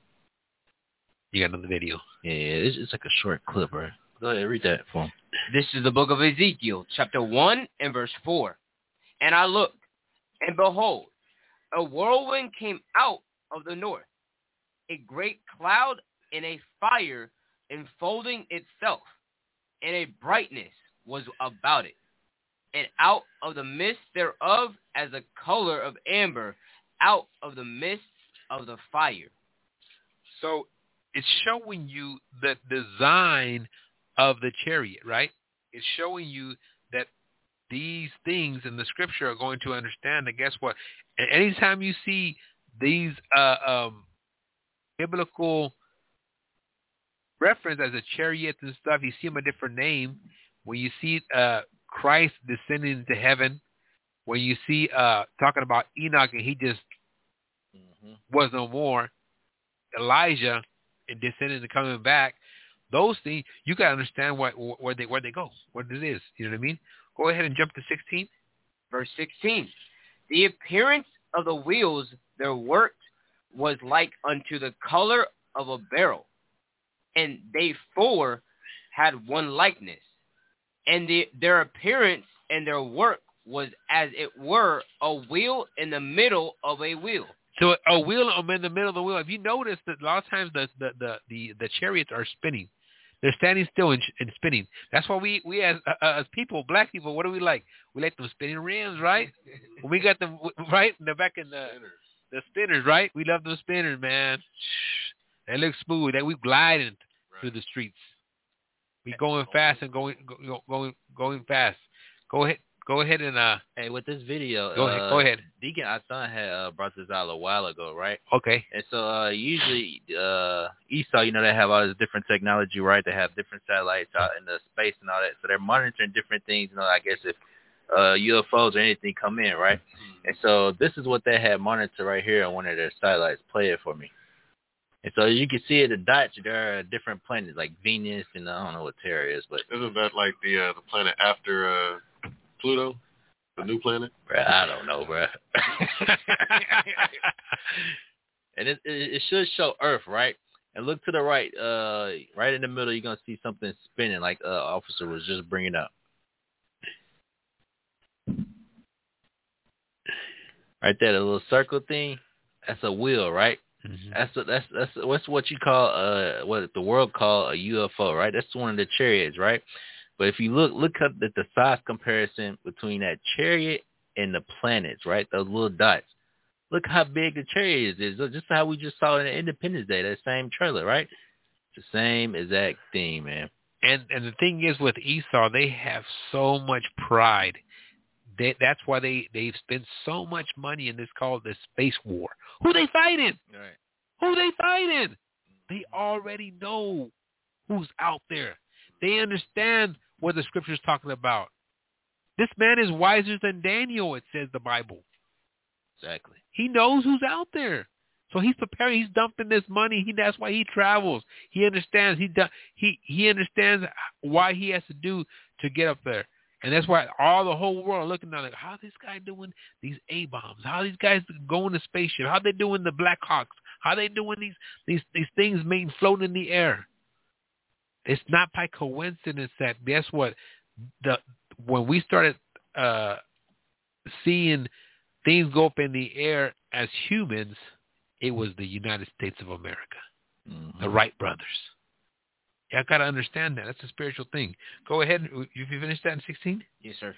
You got another video? Yeah, it's, it's like a short clip, right? Go ahead, read that for him. This is the book of Ezekiel, chapter one and verse four. And I looked, and behold, a whirlwind came out of the north, a great cloud and a fire enfolding itself, and a brightness was about it. And out of the midst thereof, as the color of amber, out of the midst of the fire. So it's showing you the design of the chariot, right? It's showing you that these things in the scripture are going to understand that, guess what? And anytime you see these uh, um, biblical reference as a chariot and stuff, you see them a different name. When you see uh, Christ descending into heaven, when you see uh, talking about Enoch and he just mm-hmm. was no more, Elijah and descending and coming back, those things, you got to understand what, where they where they go, what it is. You know what I mean? Go ahead and jump to sixteen. Verse sixteen. The appearance of the wheels, their work was like unto the color of a beryl, and they four had one likeness. And the, their appearance and their work was as it were a wheel in the middle of a wheel. So a wheel in the middle of the wheel. If you notice that a lot of times the the the, the, the chariots are spinning. They're standing still and, and spinning. That's why we, we as uh, as people, black people, what do we like? We like them spinning rims, right? When we got them, right? In the back in the, the spinners, right? We love those spinners, man. They look smooth. They we gliding right. through the streets. We going fast and going go, going going fast. Go ahead. Go ahead and uh. Hey, with this video, go uh, ahead. Go ahead. Deacon, I thought had uh, brought this out a while ago, right? Okay. And so uh, usually uh, Esau, you know, they have all this different technology, right? They have different satellites out in the space and all that, so they're monitoring different things. You know, I guess if uh, U F Os or anything come in, right? Mm-hmm. And so this is what they had monitored right here on one of their satellites. Play it for me. And so you can see it, the dots, there are different planets like Venus and I don't know what Terra is, but isn't that like the uh, the planet after uh, Pluto, the new planet? Bruh, I don't know, bruh. And it, it it should show Earth, right? And look to the right, uh, right in the middle, you're gonna see something spinning, like uh, officer was just bringing up. Right there, the little circle thing, that's a wheel, right? Mm-hmm. That's a, that's that's what's what you call uh what the world call a U F O, right? That's one of the chariots, right? But if you look look up at the size comparison between that chariot and the planets, right? Those little dots. Look how big the chariot is. Just how we just saw in Independence Day, that same trailer, right? It's the same exact thing, man. And and the thing is with Esau, they have so much pride. They, that's why they, they've spent so much money in this called the space war. Who they fighting? Right. Who they fighting? They already know who's out there. They understand what the scripture's talking about. This man is wiser than Daniel, it says the Bible. Exactly. He knows who's out there. So he's preparing. He's dumping this money. He, that's why he travels. He understands. He, he, he understands why he has to do to get up there. And that's why all the whole world looking at like, how this guy doing these A-bombs? How these guys going to spaceship? How they doing the Black Hawks? How they doing these these these things being floating in the air? It's not by coincidence that, guess what? The when we started uh, seeing things go up in the air as humans, it was the United States of America, mm-hmm. the Wright brothers. Yeah, I got to understand that. That's a spiritual thing. Go ahead. You finished that in sixteen? Yes, sir.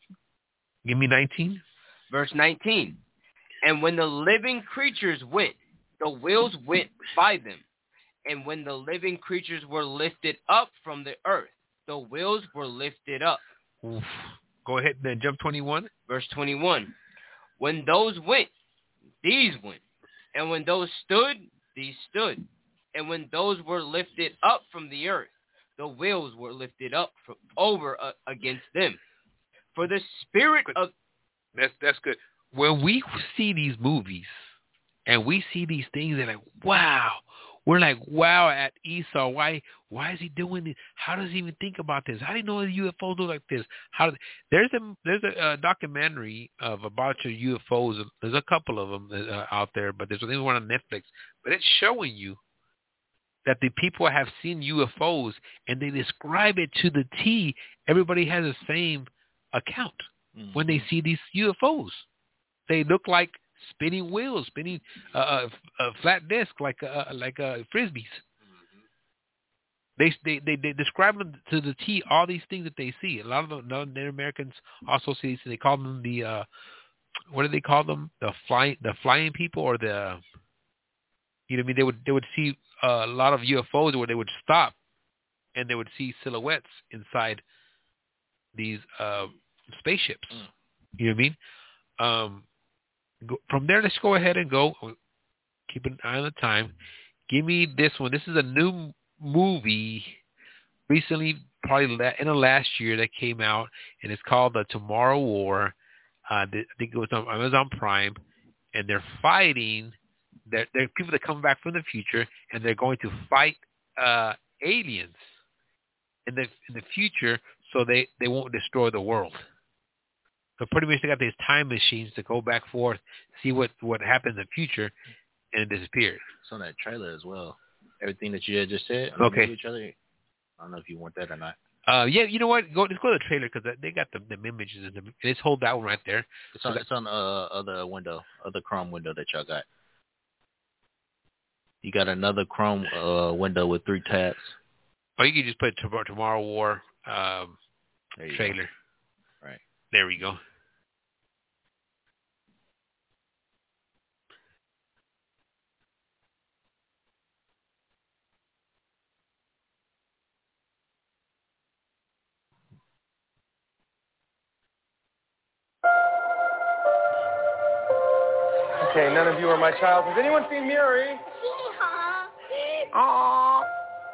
Give me nineteen. Verse nineteen. And when the living creatures went, the wheels went by them. And when the living creatures were lifted up from the earth, the wheels were lifted up. Oof. Go ahead and then jump twenty-one. Verse twenty-one. When those went, these went. And when those stood, these stood. And when those were lifted up from the earth, the wheels were lifted up from over uh, against them. For the spirit of... That's that's good. When we see these movies and we see these things, they're like, wow, we're like, wow, at Esau, why why is he doing this? How does he even think about this? How do you know the U F Os look like this? How do, there's a there's a, uh documentary of a bunch of U F Os. There's a couple of them uh, out there, but there's only one on Netflix. But it's showing you that the people have seen U F Os and they describe it to the T. Everybody has the same account mm-hmm. when they see these U F Os. They look like spinning wheels, spinning uh, a, a flat disc like uh, like uh, frisbees. Mm-hmm. They, they they they describe them to the T. All these things that they see. A lot of the Native Americans also see. They call them the uh, what do they call them? The flying the flying people or the you know what I mean? They would they would see uh, a lot of U F Os where they would stop and they would see silhouettes inside these uh, spaceships. Mm. You know what I mean? Um, go, from there, let's go ahead and go. Keep an eye on the time. Give me this one. This is a new movie recently, probably in the last year that came out, and it's called The Tomorrow War. Uh, I think it was on Amazon Prime, and they're fighting. There are people that come back from the future, and they're going to fight uh, aliens in the in the future, so they, they won't destroy the world. So pretty much they got these time machines to go back forth, see what, what happened in the future, and it disappeared. It's on that trailer as well. Everything that you had just said. Okay. The trailer, I don't know if you want that or not. Uh, yeah, you know what? Go, let's go to the trailer because they got the, the images. In the, let's hold that one right there. It's on, so it's on uh, other window, other Chrome window that y'all got. You got another Chrome uh, window with three tabs. Oh, you can just put Tomorrow, tomorrow War um, trailer. Go. Right. There we go. Okay, none of you are my child. Has anyone seen Miri? Aww.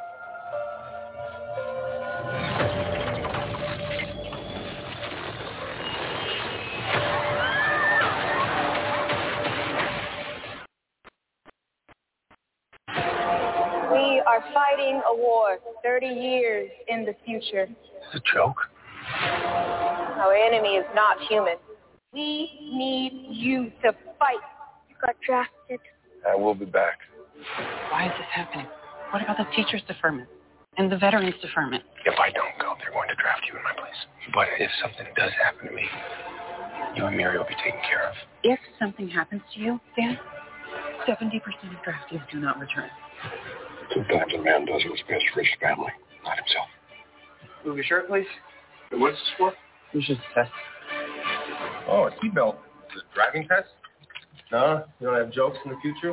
We are fighting a war thirty years in the future. It's a joke. Our enemy is not human. We need you to fight. You got drafted. I will be back. Why is this happening? What about the teacher's deferment and the veterans deferment? If I don't go, they're going to draft you in my place. But if something does happen to me, you and Mary will be taken care of. If something happens to you, Dan, seventy percent of draftees do not return. Sometimes a man does what's best for his family, not himself. Move your shirt, please. What's this for? It's just a test. Oh, a seatbelt. Is it a driving test? No? You don't have jokes in the future?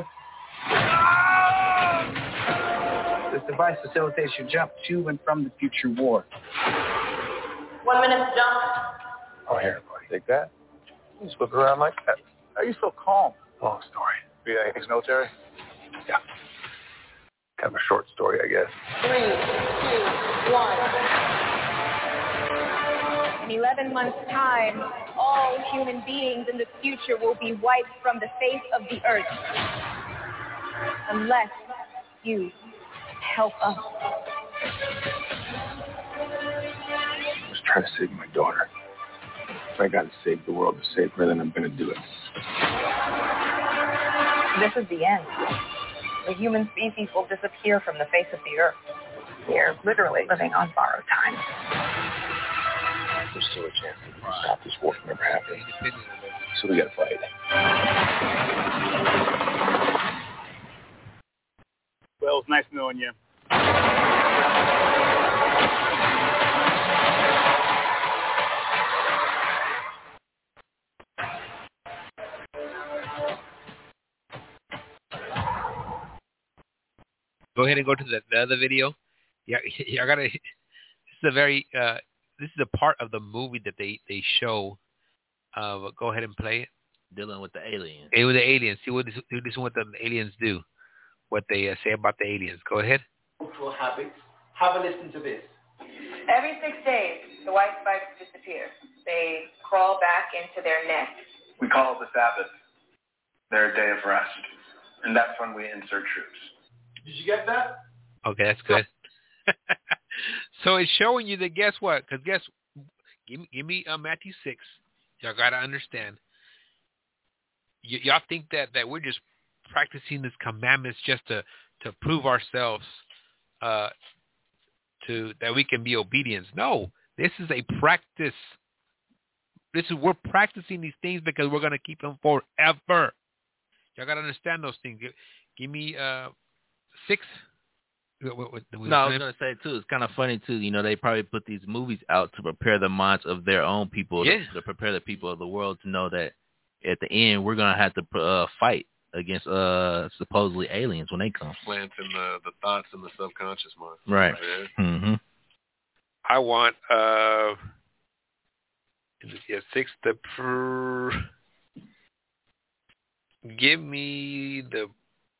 This device facilitates your jump to and from the future war. One minute to jump. Oh, here, buddy. Take that. You just whip it around like that. How are you so calm? Long story. You got anything military? Yeah. Kind of a short story, I guess. Three, two, one. In eleven months' time, all human beings in the future will be wiped from the face of the earth. Unless you help us. I was trying to save my daughter. If I got to save the world to save her, then I'm going to do it. This is the end. The human species will disappear from the face of the earth. We're literally living on borrowed time. There's still a chance that we can stop this war from ever happening. So we got to fight. Well, it's nice knowing you. Go ahead and go to the, the other video. Yeah, I gotta. This is a very. Uh, this is a part of the movie that they they show. Uh, go ahead and play it. Dealing with the aliens. Hey, with the aliens. See what this, this is what the aliens do. What they uh, say about the aliens. Go ahead. Cultural habits. Have a listen to this. Every six days, the white spikes disappear. They crawl back into their nest. We call it the Sabbath, their day of rest, and that's when we insert troops. Did you get that? Okay, that's good. So it's showing you that, guess what? Because guess, give me, give me uh, Matthew six. Y'all got to understand. Y- y'all think that, that we're just practicing these commandments just to, to prove ourselves uh, to that we can be obedient. No, this is a practice. This is we're practicing these things because we're going to keep them forever. Y'all got to understand those things. Give, give me uh, six. No, I was going to say, too, it's kind of funny, too. You know, they probably put these movies out to prepare the minds of their own people, yeah. to, to prepare the people of the world to know that at the end we're going to have to uh, fight against uh, supposedly aliens when they come. Planting the, the thoughts in the subconscious mind. Right. Yeah. Mm-hmm. I want uh, yeah, six the per... Give me the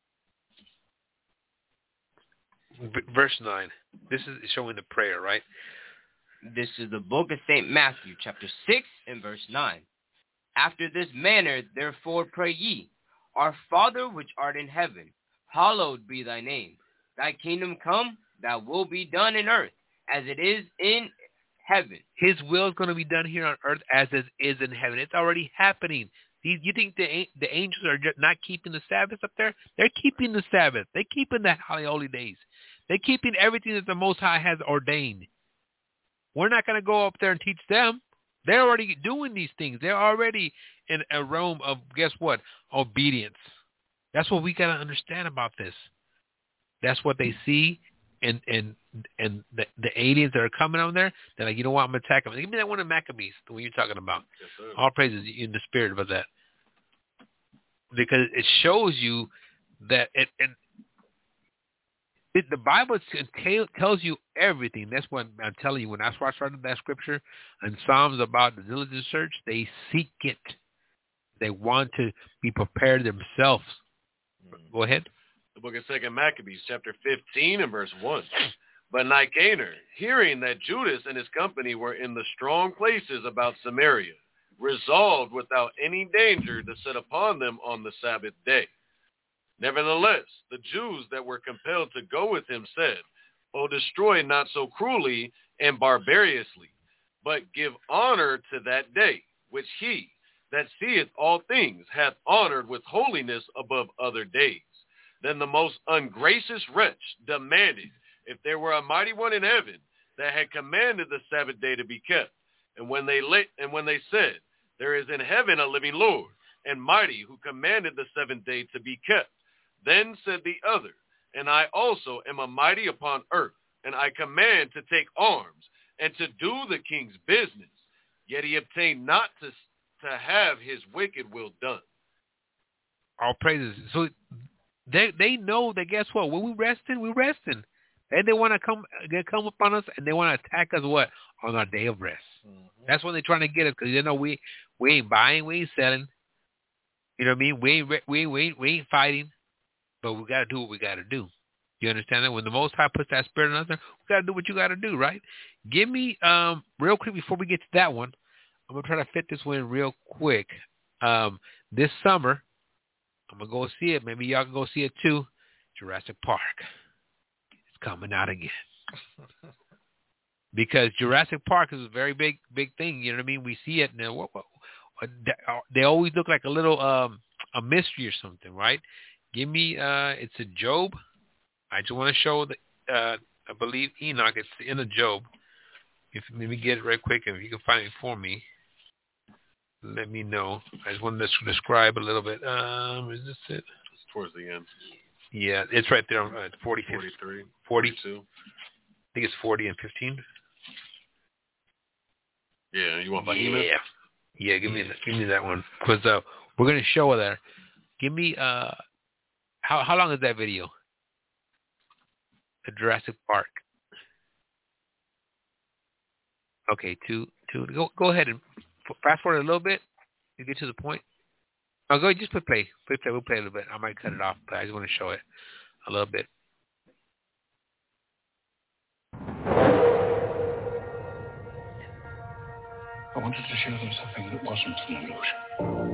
verse nine. This is showing the prayer, right? This is the book of Saint Matthew, chapter six and verse nine. After this manner, therefore, pray ye, Our Father which art in heaven, hallowed be thy name. Thy kingdom come, thy will be done in earth, as it is in heaven. His will is going to be done here on earth as it is in heaven. It's already happening. You think the the angels are just not keeping the Sabbath up there? They're keeping the Sabbath. They're keeping the holy days. They're keeping everything that the Most High has ordained. We're not going to go up there and teach them. They're already doing these things. They're already in a realm of, guess what, obedience. That's what we got to understand about this. That's what they see, and and and the, the aliens that are coming on there, they're like, you know what, I'm going to attack them. Give me that one of Maccabees, the one you're talking about. Yes, sir. All praises in the spirit about that. Because it shows you that it, it, it the Bible tells you everything. That's what I'm telling you. When I started that scripture and Psalms about the diligent search, they seek it. They want to be prepared themselves. Mm. Go ahead. The book of Second Maccabees, chapter fifteen and verse one. But Nicanor, hearing that Judas and his company were in the strong places about Samaria, resolved without any danger to set upon them on the Sabbath day. Nevertheless, the Jews that were compelled to go with him said, O destroy not so cruelly and barbarously, but give honor to that day, which he that seeth all things hath honored with holiness above other days. Then the most ungracious wretch demanded if there were a mighty one in heaven that had commanded the Sabbath day to be kept. And when they lit, and when they said, there is in heaven a living Lord, and mighty, who commanded the seventh day to be kept. Then said the other, and I also am a mighty upon earth, and I command to take arms, and to do the king's business. Yet he obtained not to, to have his wicked will done. All praises. So they they know that, guess what? When we resting, we resting. And they want to come they come upon us, and they want to attack us, what? On our day of rest. Mm-hmm. That's when they're trying to get us, because they know we, we ain't buying, we ain't selling. You know what I mean? We ain't, we ain't, we ain't, we ain't fighting, but we got to do what we got to do. You understand that? When the Most High puts that spirit in us, we got to do what you got to do, right? Give me, um, real quick, before we get to that one, I'm going to try to fit this one in real quick. Um, this summer, I'm going to go see it. Maybe y'all can go see it too. Jurassic Park. It's coming out again. Because Jurassic Park is a very big, big thing. You know what I mean? We see it now. What, what, what, they always look like a little um, a mystery or something, right? Give me, uh, it's a Job. I just want to show the, uh, I believe Enoch. It's in a Job. If let me get it right quick, if you can find it for me, let me know. I just wanted to describe a little bit. Um, is this it? It's towards the end. Yeah, it's right there. Uh, forty, forty-three, forty, forty-two. I think it's forty and fifteen. Yeah, you want Behemoth? Yeah, yeah. Give me that. Give me that one, because uh, we're gonna show it there. Give me uh, how how long is that video? The Jurassic Park. Okay, two two. Go go ahead and fast forward a little bit. You get to the point. Oh, go ahead, just put play. Play play. We'll play a little bit. I might cut it off, but I just want to show it a little bit. I wanted to show them something that wasn't an illusion.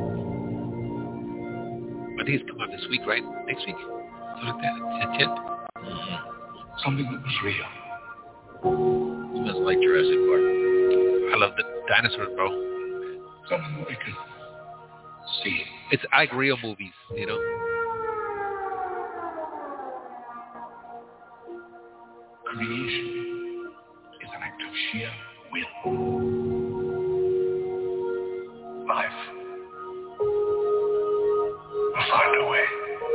I think it's coming out this week, right? Next week? Something like that. It's the tenth. Something that was real. Smells like Jurassic Park. I love the dinosaurs, bro. Something that we could see. It's like real movies, you know. Creation is an act of sheer will. Life will find a way.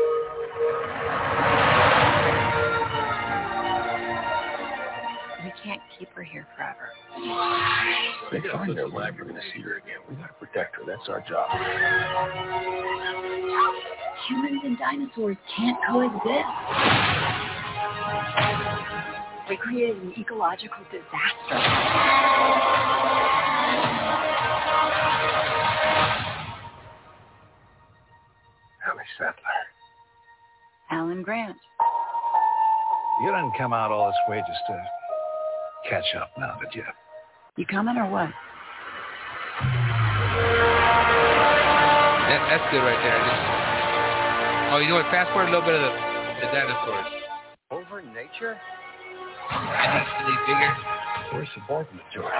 We can't keep her here forever. They find their lab, you're going to see her again. We got to protect her. That's our job. Humans and dinosaurs can't coexist. We created an ecological disaster. Ellie Sattler. Alan Grant. You didn't come out all this way just to catch up now, did you? You coming or what? That, that's good right there. Just, oh, you know what? Fast forward a little bit of the, the dinosaurs. Over nature? I need to bigger. We're subordinate, George.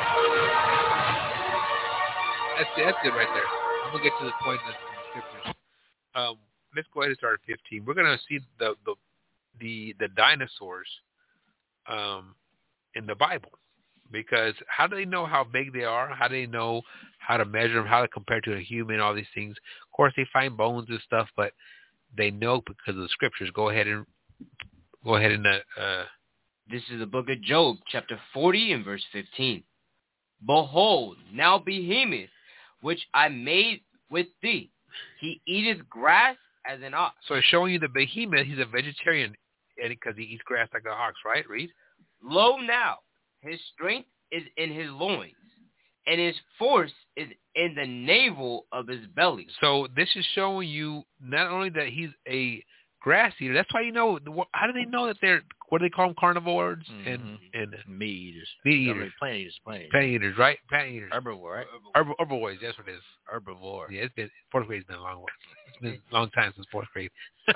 That's that's good right there. I'm gonna get to the point in the scriptures. Um, let's go ahead and start at fifteen. We're gonna see the the the, the dinosaurs um, in the Bible, because how do they know how big they are? How do they know how to measure them? How to compare to a human? All these things. Of course, they find bones and stuff, but they know because of the scriptures. Go ahead and go ahead and. Uh, uh, This is the book of Job, chapter forty and verse fifteen. Behold, now Behemoth, which I made with thee, he eateth grass as an ox. So it's showing you the behemoth. He's a vegetarian because he eats grass like an ox, right? Read. Lo now, his strength is in his loins, and his force is in the navel of his belly. So this is showing you not only that he's a grass eater. That's why you know. How do they know that they're, what do they call them, carnivores mm-hmm. and and meat eaters? Meat eaters, I mean, plant eaters, plant eaters, plant eaters, right? Plant eaters, herbivore, right? Herb, herbivores. That's what it is. Herbivore. Yeah, it's been fourth grade's been a long one. It's been a long time since fourth grade.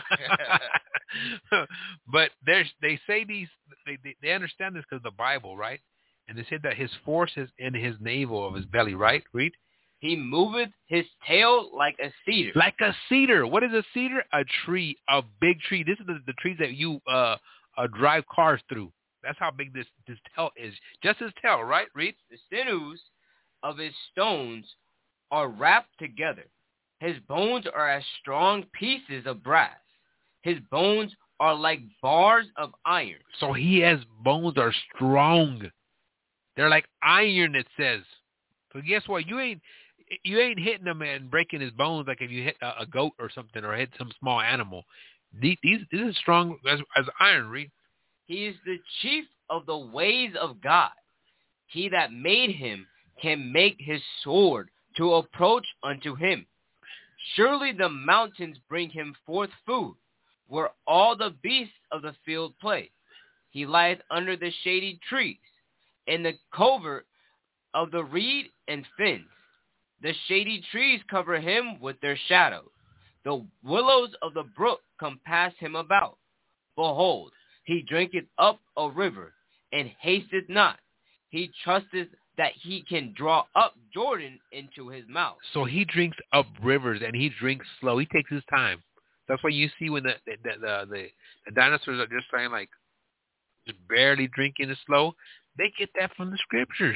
But there's they say these they they, they understand this because of the Bible, right? And they said that his force is in his navel of his belly, right? Read. He moveth his tail like a cedar. Like a cedar. What is a cedar? A tree, a big tree. This is the, the trees that you uh, uh, drive cars through. That's how big this, this tail is. Just his tail, right? Read. The sinews of his stones are wrapped together. His bones are as strong pieces of brass. His bones are like bars of iron. So he has bones are strong. They're like iron, it says. So guess what? You ain't... You ain't hitting him and breaking his bones like if you hit a, a goat or something or hit some small animal. These, these this is strong as, as iron, Reed. He is the chief of the ways of God. He that made him can make his sword to approach unto him. Surely the mountains bring him forth food, where all the beasts of the field play. He lieth under the shady trees, in the covert of the reed and fens. The shady trees cover him with their shadow. The willows of the brook compass him about. Behold, he drinketh up a river, and hasteth not. He trusteth that he can draw up Jordan into his mouth. So he drinks up rivers, and he drinks slow. He takes his time. That's why you see when the the the, the, the dinosaurs are just saying like just barely drinking it slow. They get that from the scriptures.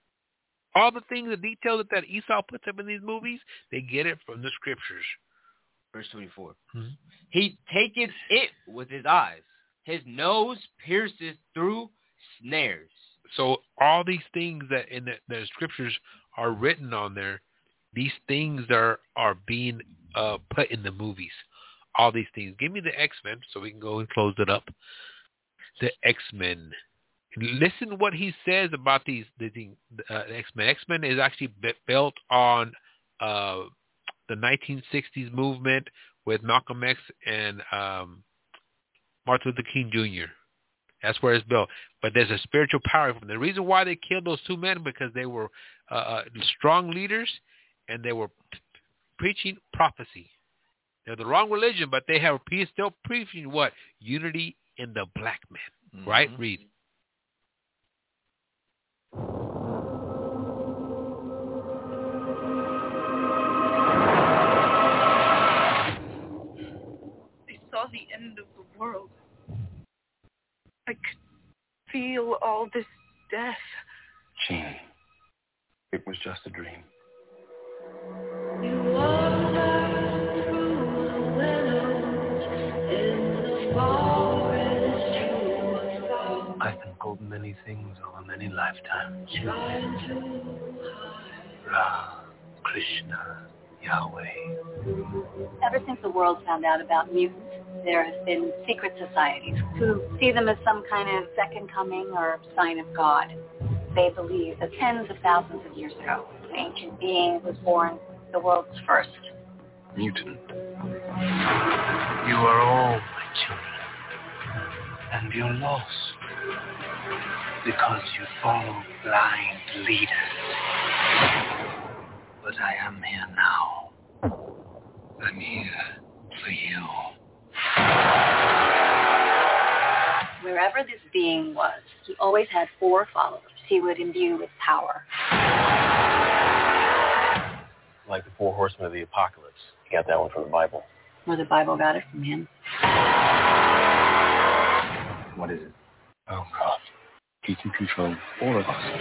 All the things, the details that, that Esau puts up in these movies, they get it from the scriptures. Verse twenty-four. Mm-hmm. He taketh it with his eyes. His nose pierces through snares. So all these things that in the, the scriptures are written on there, these things are, are being uh, put in the movies. All these things. Give me the X-Men so we can go and close it up. The X-Men. Listen what he says about these the uh, X-Men. X-Men is actually built on uh, the nineteen sixties movement with Malcolm X and um, Martin Luther King Junior That's where it's built. But there's a spiritual power. The reason why they killed those two men because they were uh, strong leaders and they were p- preaching prophecy. They're the wrong religion, but they have still preaching what? Unity in the black man. Mm-hmm. Right? Read. I saw the end of the world. I could feel all this death. Jean, it was just a dream. You wandered through the willows in the forest you were found. I've been called many things over many lifetimes. Trying to hide. Ra, Krishna, Yahweh. Ever since the world found out about mutants, there have been secret societies who see them as some kind of second coming or sign of God. They believe that tens of thousands of years ago, an ancient being was born, the world's first. Mutant. You are all my children. And you're lost. Because you follow blind leaders. But I am here now. I'm here for you. Wherever this being was, he always had four followers he would imbue with power. Like the four horsemen of the apocalypse. You got that one from the Bible. Or the Bible got it from him. What is it? Oh, God. He can control all of us.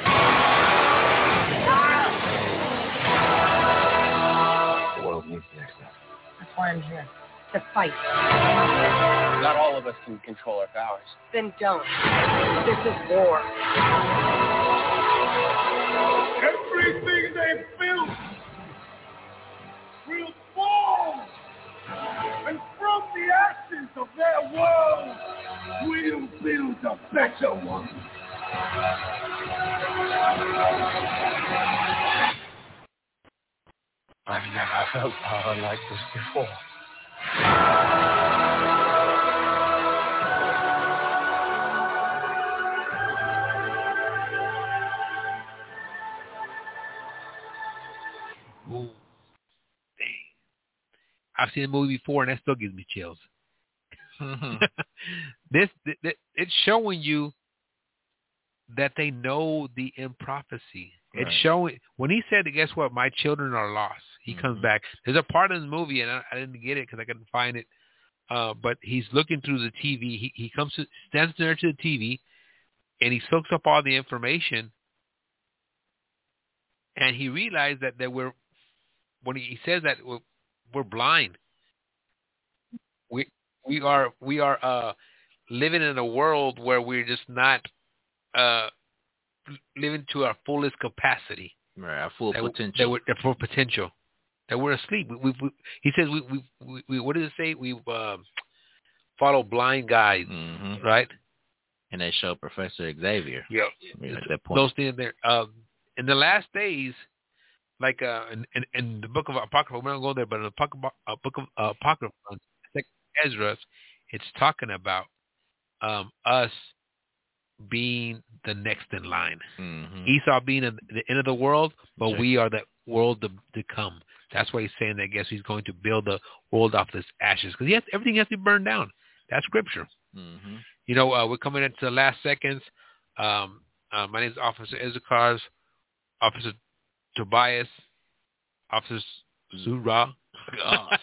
The world needs the X-Men. That's why I'm here. To fight. Not all of us can control our powers. Then don't. This is war. Everything they built will fall. And from the ashes of their world, we'll build a better one. I've never felt power like this before. Ooh, dang. I've seen the movie before, and that still gives me chills. this, th- it's showing you that they know the end prophecy. It's Right. showing when he said, "Guess what? My children are lost." He Mm-hmm. comes back. There's a part in the movie, and I, I didn't get it because I couldn't find it. Uh, but he's looking through the T V. He he comes to, stands there to the T V, and he soaks up all the information. And he realized that that we're when he says that we're, we're blind. We we are we are uh, living in a world where we're just not uh, living to our fullest capacity. Right, our full that, potential. That we're, that full potential. That we're asleep. We, we, we, he says we, we, we, we what does it say? We uh, follow blind guides, mm-hmm. right? And they show Professor Xavier. Yeah. At that point. Those things there. Um, in the last days, like uh, in, in, in the book of Apocrypha, we're not going there, but in the book of, uh, book of uh, Apocrypha, Ezra, it's talking about um, us being the next in line. Mm-hmm. Esau being at the end of the world, but Sure. we are that world to, to come. That's why he's saying that I guess he's going to build the world off this ashes because has, everything has to be burned down. That's scripture. Mm-hmm. You know, uh, we're coming into the last seconds. Um, uh, my name is Officer Issachar's, Officer Tobias, Officer Surah. Gosh.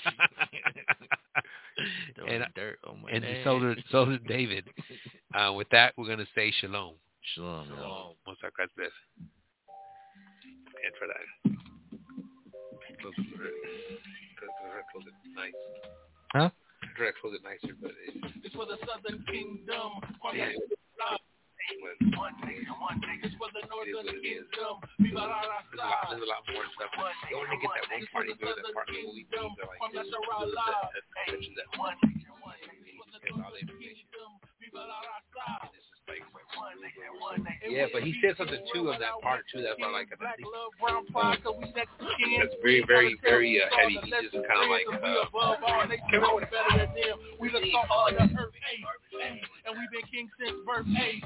and dirt on my and name. Soldier, Soldier David. Uh, with that, we're going to say shalom. Shalom. Shalom. Most our Christ bless. And for that. Close it, close it nice. Huh? Try to close it nicer, but it's, It's for the Southern Kingdom. yeah. One nigga, one nigga. It's for the Northern Kingdom. There's a lot, there's a lot more stuff. They want to get that one party good, that part of the movie. They're like, this is that one. That's all the information. And it's just like, yeah, but he said something too on that part too. That's why I like it. I think that's very, very, very uh, heavy. He's just kind of like, uh, come on with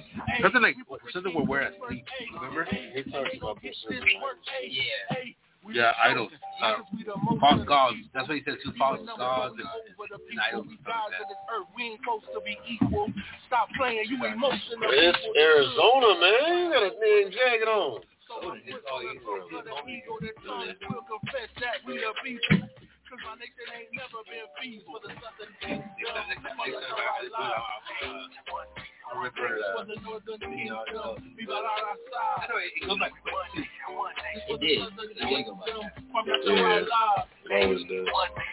something like something where we're asleep. Remember? He talks about this. Yeah. Yeah, idols. Uh, false gods. That's what he said, two false gods and, and idols. We ain't supposed to be equal. Stop playing, you emotional. It's Arizona, man. You got a name jacket on. We'll confess that we the people. Cause my nation ain't never been fees for the southern kingdom. It did. It did go back. Yeah, always does.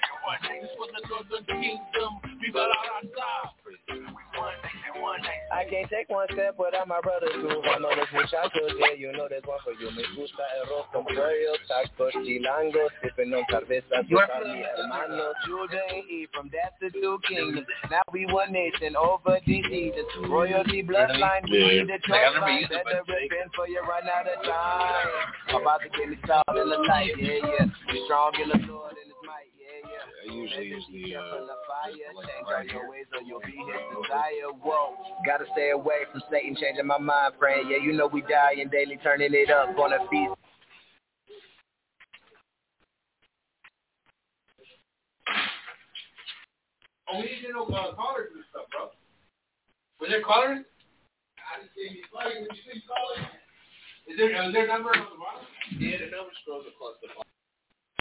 I can't take one step without my brother's groove. I know there's muchachos, yeah, you know there's one for you. Me gusta el arroz con pollo, tacos, chilangos, sipping on cerveza, mi hermanos, children eat from death to two kingdoms. Now we one nation over D C, the royalty bloodline, we the trust line, better repent for you run out of time. My father gave me salt in the light, yeah, yeah, be strong in the Lord and his might, yeah, yeah. I usually use the, uh, change your ways or you'll be his desire. Whoa, gotta stay away from Satan changing my mind frame. Yeah, you know we dying daily, turning it up on a feast. Oh, we didn't know about callers and stuff, bro. Was there callers? I didn't see any callers. Did you see callers? Is there, is there a number on the bottom? Yeah, the number scrolls across the bottom.